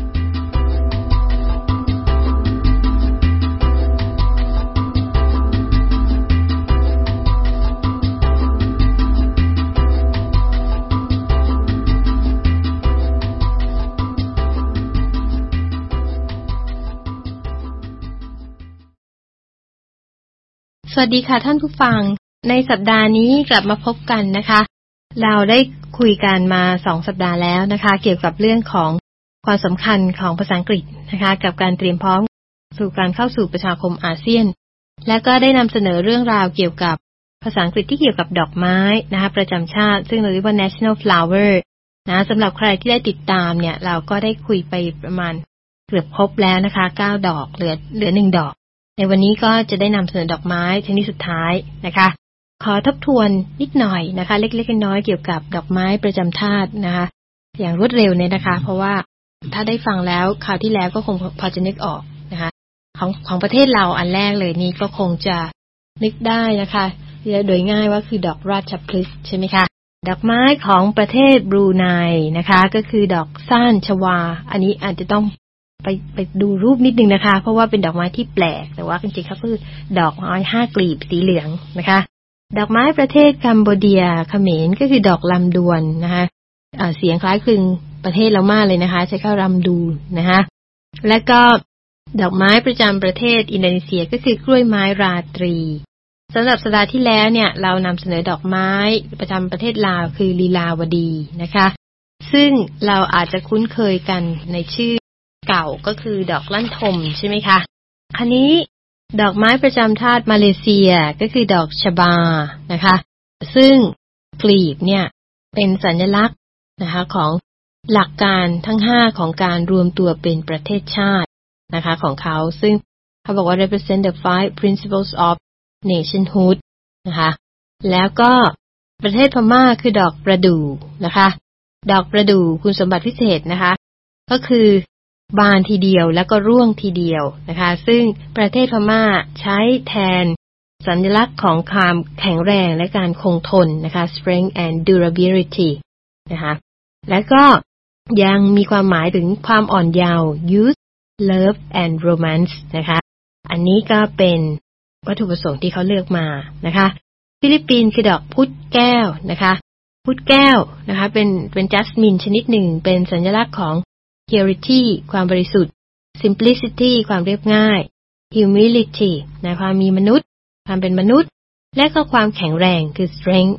สวัสดีค่ะท่านผู้ฟังในสัปดาห์นี้กลับมาพบกันนะคะเราได้คุยกันมาสองสัปดาห์แล้วนะคะเกี่ยวกับเรื่องของความสำคัญของภาษาอังกฤษนะคะกับการเตรียมพร้อมสู่การเข้าสู่ประชาคมอาเซียนและก็ได้นำเสนอเรื่องราวเกี่ยวกับภาษาอังกฤษที่เกี่ยวกับดอกไม้นะคะประจำชาติซึ่งเราเรียกว่า national flower นะสำหรับใครที่ได้ติดตามเนี่ยเราก็ได้คุยไปประมาณเกือบครบแล้วนะคะเก้าดอกเหลือเหลือหนึ่งดอกในวันนี้ก็จะได้นำเสนอดอกไม้ชนิดสุดท้ายนะคะขอทบทวนนิดหน่อยนะคะเล็กๆน้อยๆเกี่ยวกับดอกไม้ประจำชาตินะคะอย่างรวดเร็วเนี่ยนะคะเพราะว่าถ้าได้ฟังแล้วคราวที่แล้วก็คงพอจะนึกออกนะคะของของประเทศเราอันแรกเลยนี่ก็คงจะนึกได้นะคะโดยง่ายว่าคือดอกราชพฤกษ์ใช่ไหมคะดอกไม้ของประเทศบรูไนนะคะก็คือดอกซ่านชวาอันนี้อาจจะต้องไปไปดูรูปนิดนึงนะคะเพราะว่าเป็นดอกไม้ที่แปลกแต่ว่าจริงๆเขาคือดอกไม้ห้ากลีบสีเหลืองนะคะดอกไม้ประเทศกัมพูเดียเขมรก็คือดอกลำดวนนะคะะเสียงคล้ายคลึงประเทศเรามากเลยนะคะใช้คำลำดูนะคะและก็ดอกไม้ประจำประเทศอินโดนีเซียก็คือกล้วยไม้ราตรีสำหรับสัปดาห์ที่แล้วเนี่ยเรานำเสนอดอกไม้ประจำประเทศลาวคือลีลาวดีนะคะซึ่งเราอาจจะคุ้นเคยกันในชื่อเก่าก็คือดอกลั่นทมใช่ไหมคะคราวนี้ดอกไม้ประจำชาติมาเลเซียก็คือดอกชบานะคะซึ่งกลีบเนี่ยเป็นสัญลักษณ์นะคะของหลักการทั้งห้าของการรวมตัวเป็นประเทศชาตินะคะของเขาซึ่งเขาบอกว่า represent the five principles of nationhood นะคะแล้วก็ประเทศพม่าคือดอกประดู่นะคะดอกประดู่คุณสมบัติพิเศษนะคะก็คือบานทีเดียวแล้วก็ร่วงทีเดียวนะคะซึ่งประเทศพม่าใช้แทนสัญลักษณ์ของความแข็งแรงและการคงทนนะคะ strength and durability นะคะแล้วก็ยังมีความหมายถึงความอ่อนเยาว์ youth love and romance นะคะอันนี้ก็เป็นวัตถุประสงค์ที่เขาเลือกมานะคะฟิลิปปินส์คือดอกพุดแก้วนะคะพุดแก้วนะคะเป็นเป็นจัสมินชนิดหนึ่งเป็นสัญลักษณ์ของpurity ความบริสุทธิ์ simplicity ความเรียบง่าย humility นะความมีมนุษย์ความเป็นมนุษย์และก็ความแข็งแรงคือ strength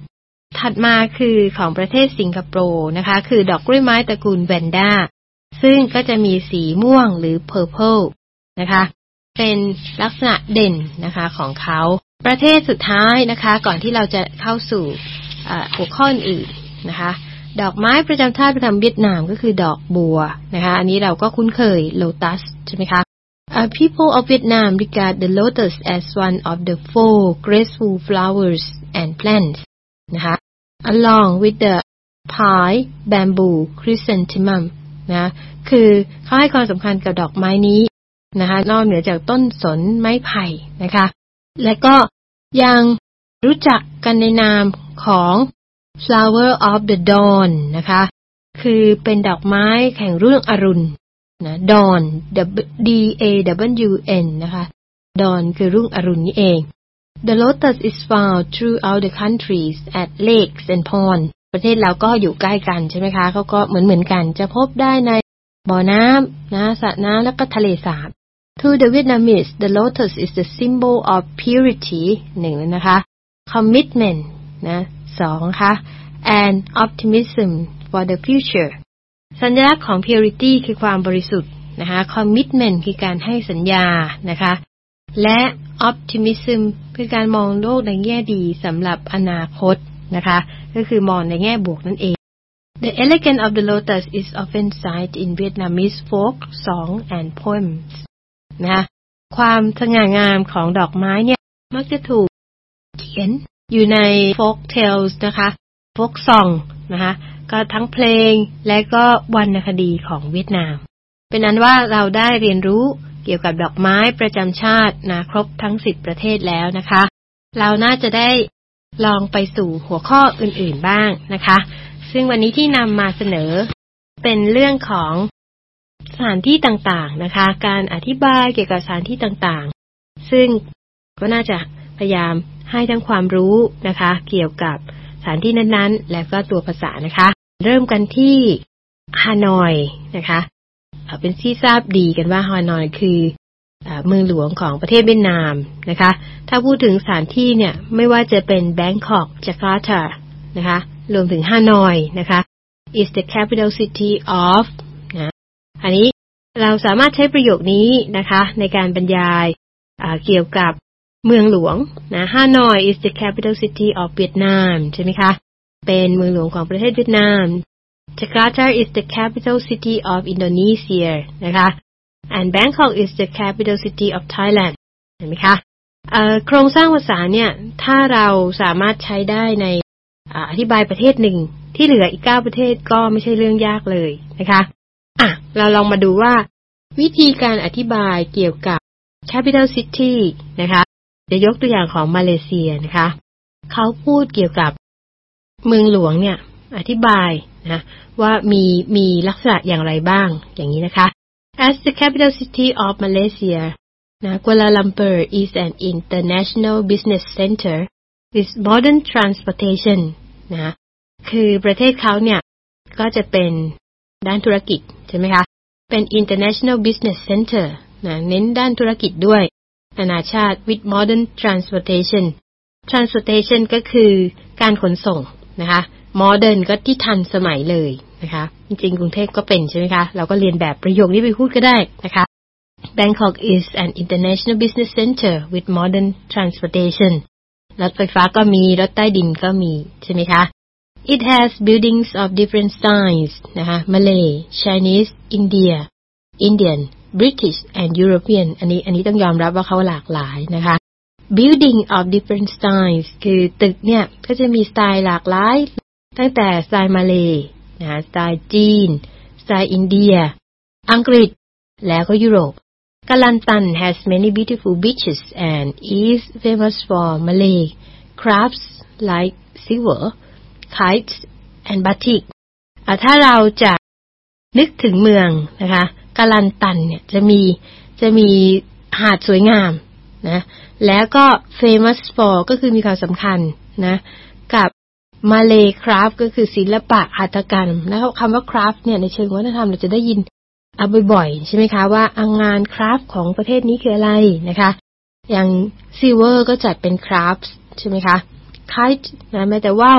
ถัดมาคือของประเทศสิงคโปร์นะคะคือดอกกล้วยไม้ตระกูลแวนด้าซึ่งก็จะมีสีม่วงหรือ purple นะคะเป็นลักษณะเด่นนะคะของเขาประเทศสุดท้ายนะคะก่อนที่เราจะเข้าสู่หัวข้ออื่นนะคะดอกไม้ประจำชาติประจำเวียดนามก็คือดอกบัวนะคะอันนี้เราก็คุ้นเคยโลตัสใช่ไหมคะ uh, People of Vietnam regard the lotus as one of the four graceful flowers and plants นะคะ along with the pine bamboo chrysanthemum นะคือเขาให้ความสำคัญกับดอกไม้นี้นะคะนอกเหนือจากต้นสนไม้ไผ่นะคะและก็ยังรู้จักกันในนามของ Flower of the Dawn นะคะคือเป็นดอกไม้แห่งรุ่งอรุณนะ Dawn D A W N นะคะ Dawn คือรุ่งอรุณนี่เอง The lotus is found throughout the countries at lakes and ponds ประเทศเราก็อยู่ใกล้กันใช่ไหมคะเขาก็เหมือนเหมือนกันจะพบได้ในบ่อน้ำนะสระน้ำแล้วก็ทะเลสาบ To the Vietnamese the lotus is the symbol of purity หนึ่งนะคะ commitment นะสองค่ะ and optimism for the future สัญลักษณ์ของ purity คือความบริสุทธิ์นะคะ commitment คือการให้สัญญานะคะและ optimism คือการมองโลกในแง่ดีสำหรับอนาคตนะคะก็คือมองในแง่บวกนั่นเอง The elegance of the lotus is often cited in Vietnamese folk song and poems นะคะความสง่างามของดอกไม้เนี่ยมักจะถูกเขียนอยู่ใน folk tales นะคะ folk song นะคะก็ทั้งเพลงและก็วรรณคดีของเวียดนามเป็นนั้นว่าเราได้เรียนรู้เกี่ยวกับดอกไม้ประจำชาตินะครบทั้งสิบประเทศแล้วนะคะเราน่าจะได้ลองไปสู่หัวข้ออื่นๆบ้างนะคะซึ่งวันนี้ที่นำมาเสนอเป็นเรื่องของสถานที่ต่างๆนะคะการอธิบายเกี่ยวกับสถานที่ต่างๆซึ่งก็น่าจะพยายามให้ทั้งความรู้นะคะเกี่ยวกับสถานที่นั้นๆและก็ตัวภาษานะคะเริ่มกันที่ฮานอยนะคะเป็นที่ทราบดีกันว่าฮานอยคือเมืองหลวงของประเทศเวียดนามนะคะถ้าพูดถึงสถานที่เนี่ยไม่ว่าจะเป็นแบงคอกจาการ์ตานะคะรวมถึงฮานอยนะคะ is the capital city of นะอันนี้เราสามารถใช้ประโยคนี้นะคะในการบรรยายเกี่ยวกับเมืองหลวงนะฮานอย is the capital city of Vietnam ใช่ไหมคะเป็นเมืองหลวงของประเทศเวียดนาม Jakarta is the capital city of Indonesia นะคะ and Bangkok is the capital city of Thailand เห็นไหมคะโครงสร้างภาษาเนี่ยถ้าเราสามารถใช้ได้ในอธิบายประเทศหนึ่งที่เหลืออีกเก้าประเทศก็ไม่ใช่เรื่องยากเลยนะคะอ่ะเราลองมาดูว่าวิธีการอธิบายเกี่ยวกับ capital city นะคะจะยกตัวอย่างของมาเลเซียนะคะเขาพูดเกี่ยวกับเมืองหลวงเนี่ยอธิบายนะว่ามีมีลักษณะอย่างไรบ้างอย่างนี้นะคะ As the capital city of Malaysia นะ Kuala Lumpur is an international business center with modern transportation นะคือประเทศเขาเนี่ยก็จะเป็นด้านธุรกิจใช่ไหมคะเป็น international business center นะเน้นด้านธุรกิจด้วยนานาชาติ with modern transportation transportation ก็คือการขนส่งนะคะ modern ก็ที่ทันสมัยเลยนะคะจริงๆกรุงเทพก็เป็นใช่ไหมคะเราก็เรียนแบบประโยคนี้ไปพูดก็ได้นะคะ Bangkok is an international business center with modern transportation รถไฟฟ้าก็มีรถใต้ดินก็มีใช่ไหมคะ It has buildings of different styles นะคะ Malay Chinese India Indian British and European อันนี้อันนี้ต้องยอมรับว่าเขาหลากหลายนะคะ Building of different styles คือตึกเนี่ยก็จะมีสไตล์หลากหลายตั้งแต่สไตล์มาเลยนะสไตล์จีนสไตล์อินเดียอังกฤษแล้วก็ยุโรปกาลันตัน has many beautiful beaches and is famous for Malay crafts like silver kites and batik ถ้าเราจะนึกถึงเมืองนะคะกาลันตันเนี่ยจะมีจะมีหาดสวยงามนะแล้วก็ famous for ก็คือมีความสำคัญนะกับ Malay craft ก็คือศิลปะหัตถกรรมแล้วคำว่า craft เนี่ยในเชิงวัฒนธรรมเราจะได้ยินเอาบ่อยๆใช่ไหมคะว่างาน craft ของประเทศนี้คืออะไรนะคะอย่าง silver ก็จัดเป็น craft ใช่ไหมคะ kite นะแม้แต่ว่าว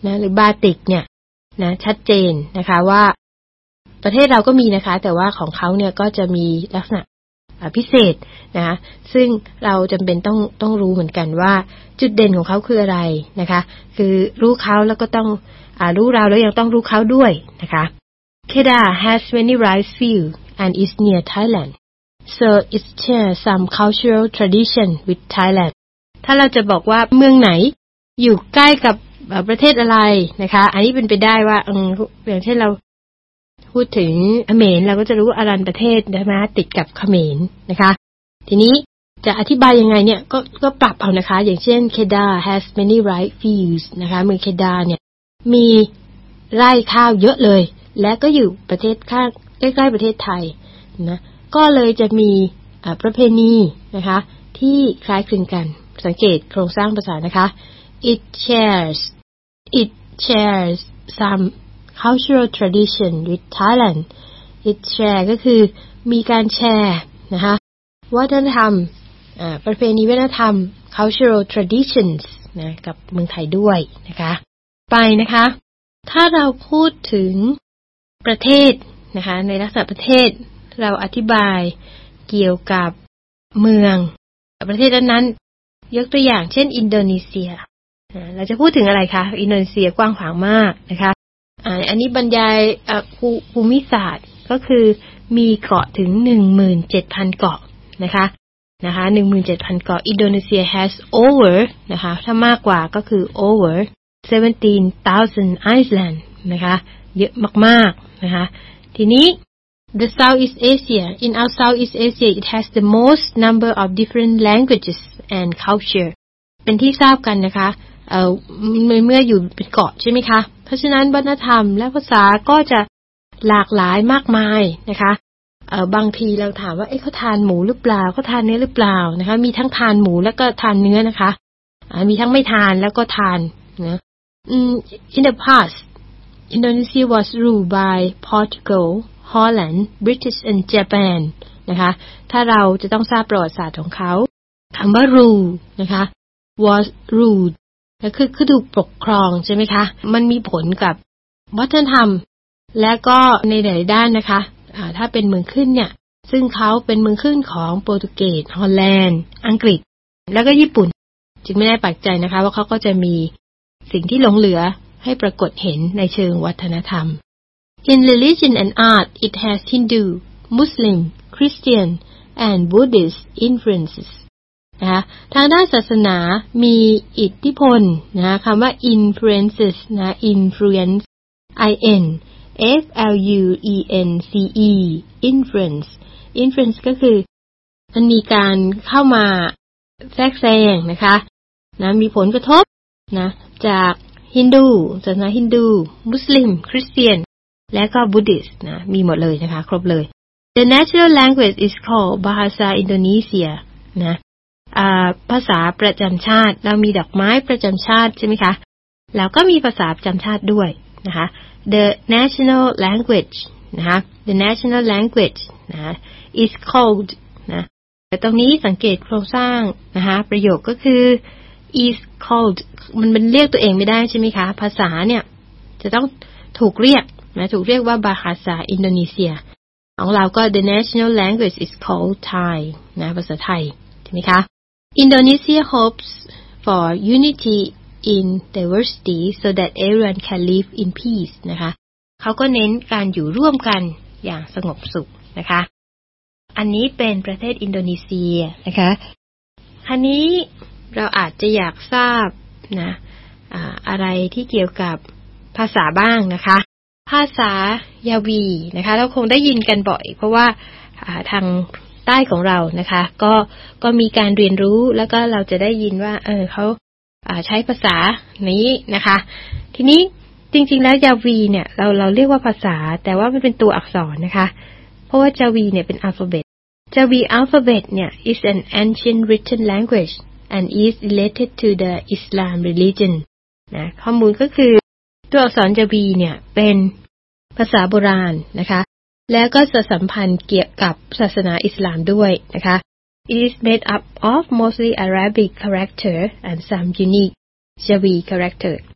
นะหรือบาติกเนี่ยนะชัดเจนนะคะว่าประเทศเราก็มีนะคะแต่ว่าของเขาเนี่ยก็จะมีลักษณะพิเศษนะคะซึ่งเราจำเป็นต้องต้องรู้เหมือนกันว่าจุดเด่นของเขาคืออะไรนะคะคือรู้เขาแล้วก็ต้องอ่ารู้เราแล้วยังต้องรู้เขาด้วยนะคะ Kedah has many rice fields and is near Thailand so it shares some cultural tradition with Thailand ถ้าเราจะบอกว่าเมืองไหนอยู่ใกล้กับประเทศอะไรนะคะอันนี้เป็นไปได้ว่าอย่างเช่นเราพูดถึงเขมรเราก็จะรู้อารันประเทศใช่ไหมติดกับเขมรนะคะทีนี้จะอธิบายยังไงเนี่ยก็ก็ปรับเอานะคะอย่างเช่น Kedah has many rice fields นะคะเมือง Kedah เนี่ยมีไร่ข้าวเยอะเลยและก็อยู่ประเทศข้างใกล้ๆประเทศไทยนะก็เลยจะมีประเพณีนะคะที่คล้ายคลึงกันสังเกตโครงสร้างภาษานะคะ it shares it shares some cultural tradition with Thailand it share ก็คือมีการแชร์นะคะวัฒนธรรมประเพณีวัฒนธรรม cultural traditions นะกับเมืองไทยด้วยนะคะไปนะคะถ้าเราพูดถึงประเทศนะคะในลักษณะประเทศเราอธิบายเกี่ยวกับเมืองประเทศนั้นๆยกตัวอย่างเช่นอินโดนีเซียเราจะพูดถึงอะไรคะอินโดนีเซียกว้างขวางมากนะคะอันนี้บรรยายภูมิศาสตร์ก็คือมีเกาะถึง หนึ่งหมื่นเจ็ดพัน เกาะนะคะนะคะ หนึ่งหมื่นเจ็ดพัน เกาะอินโดนีเซีย has over นะคะถ้ามากกว่าก็คือ over seventeen thousand island นะคะเยอะมากๆนะคะทีนี้ the Southeast Asia in our Southeast Asia it has the most number of different languages and culture เป็นที่ทราบกันนะคะเอ่อเมื่ออยู่เป็นเกาะใช่ไหมคะเพราะฉะนั้นวัฒนธรรมและภาษาก็จะหลากหลายมากมายนะคะเอ่อบางทีเราถามว่าเอ๊ะเขาทานหมูหรือเปล่าเขาทานเนื้อหรือเปล่านะคะมีทั้งทานหมูแล้วก็ทานเนื้อนะคะอ่ามีทั้งไม่ทานแล้วก็ทานนะIn the past Indonesia was ruled by Portugal, Holland, British and Japan นะคะถ้าเราจะต้องทราบประวัติศาสตร์ของเขาคำว่า rule นะคะ was ruled ก็คือคือถูกปกครองใช่ไหมคะมันมีผลกับวัฒนธรรมและก็ในหลายด้านนะคะอ่าถ้าเป็นเมืองขึ้นเนี่ยซึ่งเขาเป็นเมืองขึ้นของโปรตุเกสฮอลแลนด์อังกฤษแล้วก็ญี่ปุ่นจึงไม่ได้แปลกใจนะคะว่าเขาก็จะมีสิ่งที่หลงเหลือให้ปรากฏเห็นในเชิงวัฒนธรรม In religion and art it has Hindu, Muslim, Christian and Buddhist influences นะคะทางด้านศาสนามีอิทธิพลนะคำว่า influences นะ influence I N F L U E N C E influence influence ก็คือมันมีการเข้ามาแทรกแซงนะคะนะมีผลกระทบนะจากฮินดูศาสนาฮินดูมุสลิมคริสเตียนและก็บุดดิสต์นะมีหมดเลยนะคะครบเลย The national language is called Bahasa Indonesia นะอ่าภาษาประจำชาติเรามีดอกไม้ประจำชาติใช่ไหมคะแล้วก็มีภาษาประจำชาติด้วยนะคะ The national language นะคะ The national language นะ is called นะแต่ตรงนี้สังเกตโครงสร้างนะคะประโยคก็คือ is called มันเป็นเรียกตัวเองไม่ได้ใช่ไหมคะภาษาเนี่ยจะต้องถูกเรียกนะถูกเรียกว่าบาฮาซาอินโดนีเซียของเราก็ the national language is called Thai นะภาษาไทยใช่ไหมคะ Indonesia hopes for unity in diversity so that everyone can live in peace นะคะเขาก็เน้นการอยู่ร่วมกันอย่างสงบสุขนะคะอันนี้เป็นประเทศอินโดนีเซียนะคะอันนี้เราอาจจะอยากทราบนะอ่าอะไรที่เกี่ยวกับภาษาบ้างนะคะภาษายาวีนะคะเราคงได้ยินกันบ่อยเพราะว่าทางใต้ของเรานะคะก็ก็มีการเรียนรู้แล้วก็เราจะได้ยินว่าเออเขาใช้ภาษานี้นะคะทีนี้จริงๆแล้วยาวีเนี่ยเราเราเรียกว่าภาษาแต่ว่ามันเป็นตัวอักษรนะคะเพราะว่าจาวีเนี่ยเป็นอัลฟาเบตจาวีอัลฟาเบตเนี่ย is an ancient written language and is related to the Islam religion นะข้อมูลก็คือตัวอักษรจาวีเนี่ยเป็นภาษาโบราณนะคะแล้วก็จะสัมพันธ์เกี่ยวกับศาสนาอิสลามด้วยนะคะ It is made up of mostly Arabic character and some unique Jawi character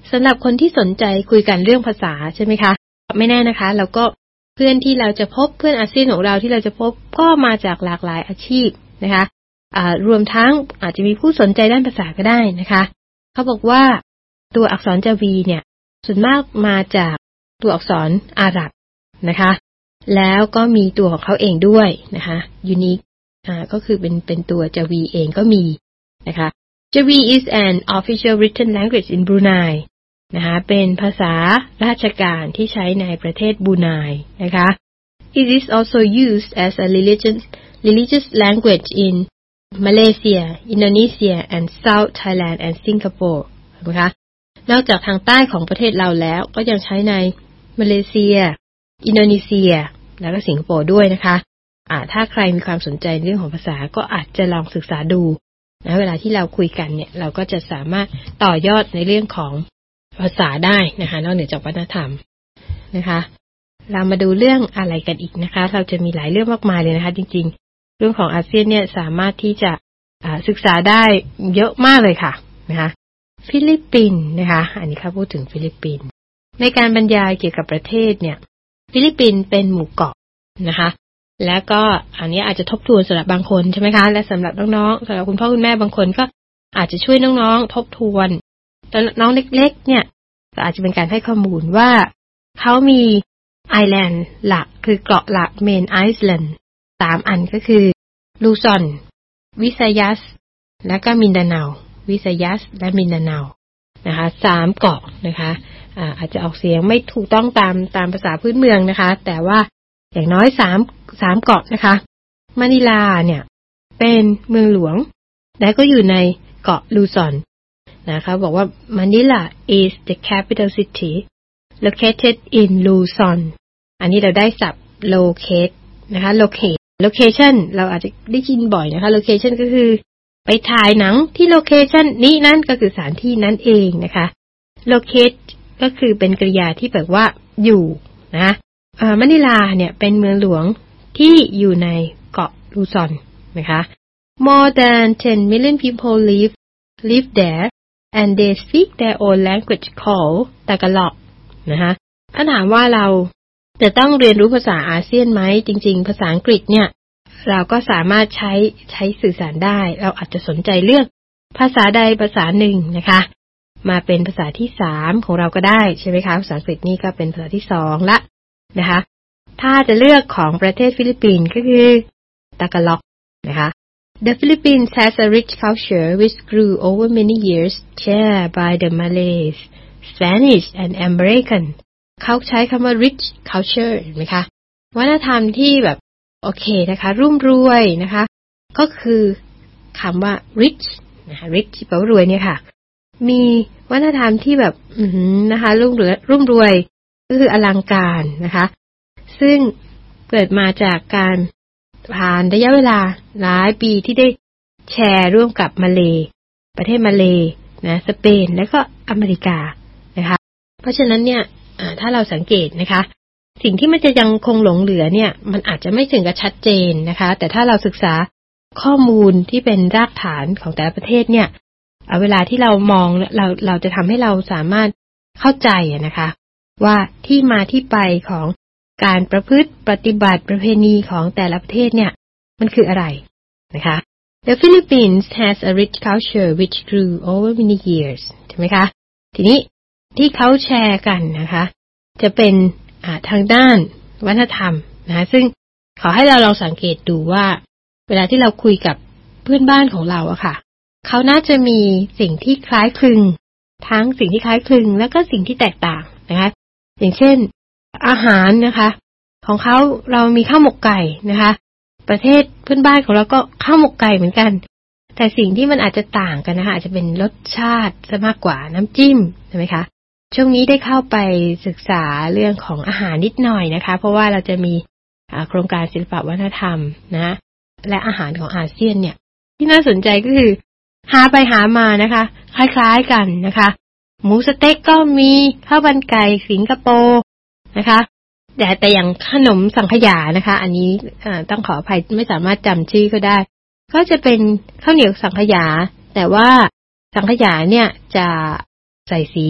สำหรับคนที่สนใจคุยกันเรื่องภาษาใช่ไหมคะไม่แน่นะคะแล้วก็เพื่อนที่เราจะพบเพื่อนอาเซียนของเราที่เราจะพบก็มาจากหลากหลายอาชีพนะคะอ่ารวมทั้งอาจจะมีผู้สนใจด้านภาษาก็ได้นะคะเขาบอกว่าตัวอักษรจาวีเนี่ยส่วนมากมาจากตัวอักษรอาหรับนะคะแล้วก็มีตัวของเขาเองด้วยนะคะยูนิคอ่าก็คือเป็นเป็นตัวจาวีเองก็มีนะคะจาวี is an official written language in Brunei นะคะเป็นภาษาราชการที่ใช้ในประเทศบรูไนนะคะ It is also used as a religious religious language in Malaysia, Indonesia and South Thailand and Singapore นะคะนอกจากทางใต้ของประเทศเราแล้วก็ยังใช้ในมาเลเซียอินโดนีเซียแล้วก็สิงคโปร์ด้วยนะคะอ่าถ้าใครมีความสนใจเรื่องของภาษาก็อาจจะลองศึกษาดูนะเวลาที่เราคุยกันเนี่ยเราก็จะสามารถต่อยอดในเรื่องของภาษาได้นะคะนอกเหนือจากวัฒนธรรมนะคะเรามาดูเรื่องอะไรกันอีกนะคะเราจะมีหลายเรื่องมากมายเลยนะคะจริงๆเรื่องของอาเซียนเนี่ยสามารถที่จะอ่าศึกษาได้เยอะมากเลยค่ะนะคะฟิลิปปินส์นะคะอันนี้ค่ะพูดถึงฟิลิปปินส์ในการบรรยายเกี่ยวกับประเทศเนี่ยฟิลิปปินส์เป็นหมู่เกาะนะคะแล้วก็อันนี้อาจจะทบทวนสำหรับบางคนใช่ไหมคะและสำหรับน้องๆสำหรับคุณพ่อคุณแม่บางคนก็อาจจะช่วยน้องๆทบทวนตอนน้องเล็กๆเนี่ยก็อาจจะเป็นการให้ข้อมูลว่าเขามีไอแลนด์หลักคือเกาะหลักเมนไอซ์แลนด์สามอันก็คือลูซอนวิซายัสและก็มินดาเนาวิซายัสและมินดาเนานะคะสามเกาะนะคะอ่าอาจจะออกเสียงไม่ถูกต้องตามตามภาษาพื้นเมืองนะคะแต่ว่าอย่างน้อยสามสามเกาะนะคะมะนิลาเนี่ยเป็นเมืองหลวงและก็อยู่ในเกาะลูซอนนะคะบอกว่า Manila is the capital city located in Luzon อันนี้เราได้ศัพท์ locate นะคะ locate location เราอาจจะได้ยินบ่อยนะคะ location ก็คือไปถ่ายหนังที่ location นี้นั่นก็คือสถานที่นั้นเองนะคะ locate ก็คือเป็นกริยาที่แปลว่าอยู่นะอ่ามะนิลาเนี่ยเป็นเมืองหลวงที่อยู่ในเกาะลูซอนนะคะ More than ten million people live live there and they speak their own language called Tagalog นะคะถ้าถามว่าเราจะต้องเรียนรู้ภาษาอาเซียนไหมจริงๆภาษาอังกฤษเนี่ยเราก็สามารถใช้ใช้สื่อสารได้เราอาจจะสนใจเลือกภาษาใดภาษาหนึ่งนะคะมาเป็นภาษาที่สามของเราก็ได้ใช่ไหมคะภาษาอังกฤษนี่ก็เป็นภาษาที่สองละนะคะถ้าจะเลือกของประเทศฟิลิปปินส์ก็คือตากาล็อกนะคะ The Philippines has a rich culture which grew over many years shared by the Malays, Spanish and American เขาใช้คำว่า rich culture เห็นไหมคะวัฒนธรรมที่แบบโอเคนะคะรุ่มรวยนะคะก็คือคำว่า rich นะคะ rich แปลว่ารวยเนี่ยค่ะมีวัฒนธรรมที่แบบอือนะคะรุ่มรวยรุ่มรวยก็คืออลังการนะคะซึ่งเกิดมาจากการผ่านระยะเวลาหลายปีที่ได้แชร์ร่วมกับมาเลประเทศมาเลนะสเปนและก็อเมริกานะคะเพราะฉะนั้นเนี่ยถ้าเราสังเกตนะคะสิ่งที่มันจะยังคงหลงเหลือเนี่ยมันอาจจะไม่ถึงกับชัดเจนนะคะแต่ถ้าเราศึกษาข้อมูลที่เป็นรากฐานของแต่ละประเทศเนี่ยเวลาที่เรามองเราเราจะทำให้เราสามารถเข้าใจนะคะว่าที่มาที่ไปของการประพฤติปฏิบัติประเพณีของแต่ละประเทศเนี่ยมันคืออะไรนะคะ The Philippines has a rich culture which grew over many years ใช่ไหมคะทีนี้ที่เขาแชร์กันนะคะจะเป็นทางด้านวัฒนธรรมนะซึ่งขอให้เราลองสังเกตดูว่าเวลาที่เราคุยกับเพื่อนบ้านของเราอะค่ะเขาน่าจะมีสิ่งที่คล้ายคลึงทั้งสิ่งที่คล้ายคลึงแล้วก็สิ่งที่แตกต่างนะคะอย่างเช่นอาหารนะคะของเขาเรามีข้าวหมกไก่นะคะประเทศเพื่อนบ้านของเราก็ข้าวหมกไก่เหมือนกันแต่สิ่งที่มันอาจจะต่างกันนะคะอาจจะเป็นรสชาติซะมากกว่าน้ำจิ้มใช่ไหมคะช่วงนี้ได้เข้าไปศึกษาเรื่องของอาหารนิดหน่อยนะคะเพราะว่าเราจะมีโครงการศิลปวัฒนธรรมนะและอาหารของอาเซียนเนี่ยที่น่าสนใจก็คือหาไปหามานะคะคล้ายๆกันนะคะหมูสเต็กก็มีข้าวมันไก่สิงคโปร์นะคะแต่แต่อย่างขนมสังขยานะคะอันนี้ต้องขออภัยไม่สามารถจำชื่อก็ได้ก็จะเป็นข้าวเหนียวสังขยาแต่ว่าสังขยาเนี่ยจะใส่สี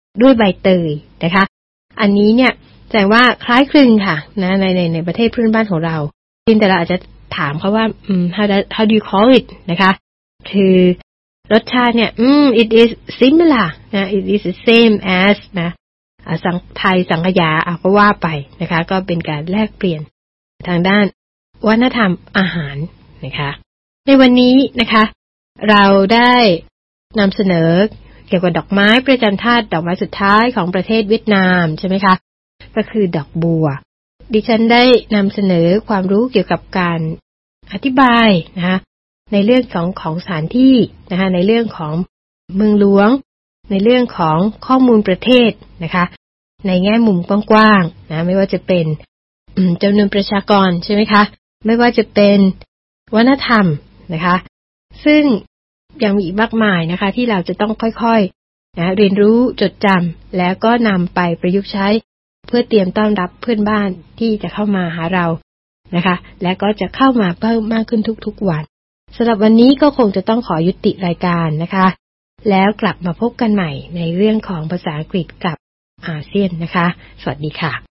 ด้วยใบเตยนะคะอันนี้เนี่ยแสดงว่าคล้ายคลึงค่ะนะในในในประเทศเพื่อนบ้านของเราเพียงแต่เราอาจจะถามเขาว่าอืม how do, how do you call it นะคะคือรสชาติเนี่ยอืม it is similar นะ it is the same as นะสังไทยสังขยาเอาก็ว่าไปนะคะก็เป็นการแลกเปลี่ยนทางด้านวัฒนธรรมอาหารนะคะในวันนี้นะคะเราได้นำเสนอเกี่ยวกับดอกไม้ประจำธาตุดอกไม้สุดท้ายของประเทศเวียดนามใช่ไหมคะก็คือดอกบัวดิฉันได้นำเสนอความรู้เกี่ยวกับการอธิบายนะคะในเรื่องของของสถานที่นะคะในเรื่องของเมืองหลวงในเรื่องของข้อมูลประเทศนะคะในแง่มุมกว้างๆนะไม่ว่าจะเป็นจำนวนประชากรใช่ไหมคะไม่ว่าจะเป็นวัฒนธรรมนะคะซึ่งยังมีอีกมากมายนะคะที่เราจะต้องค่อยๆนะเรียนรู้จดจำแล้วก็นำไปประยุกต์ใช้เพื่อเตรียมต้อนรับเพื่อนบ้านที่จะเข้ามาหาเรานะคะและก็จะเข้ามาเพิ่มมากขึ้นทุกๆวันสำหรับวันนี้ก็คงจะต้องขอยุติรายการนะคะแล้วกลับมาพบกันใหม่ในเรื่องของภาษาอังกฤษกับอาเซียนนะคะสวัสดีค่ะ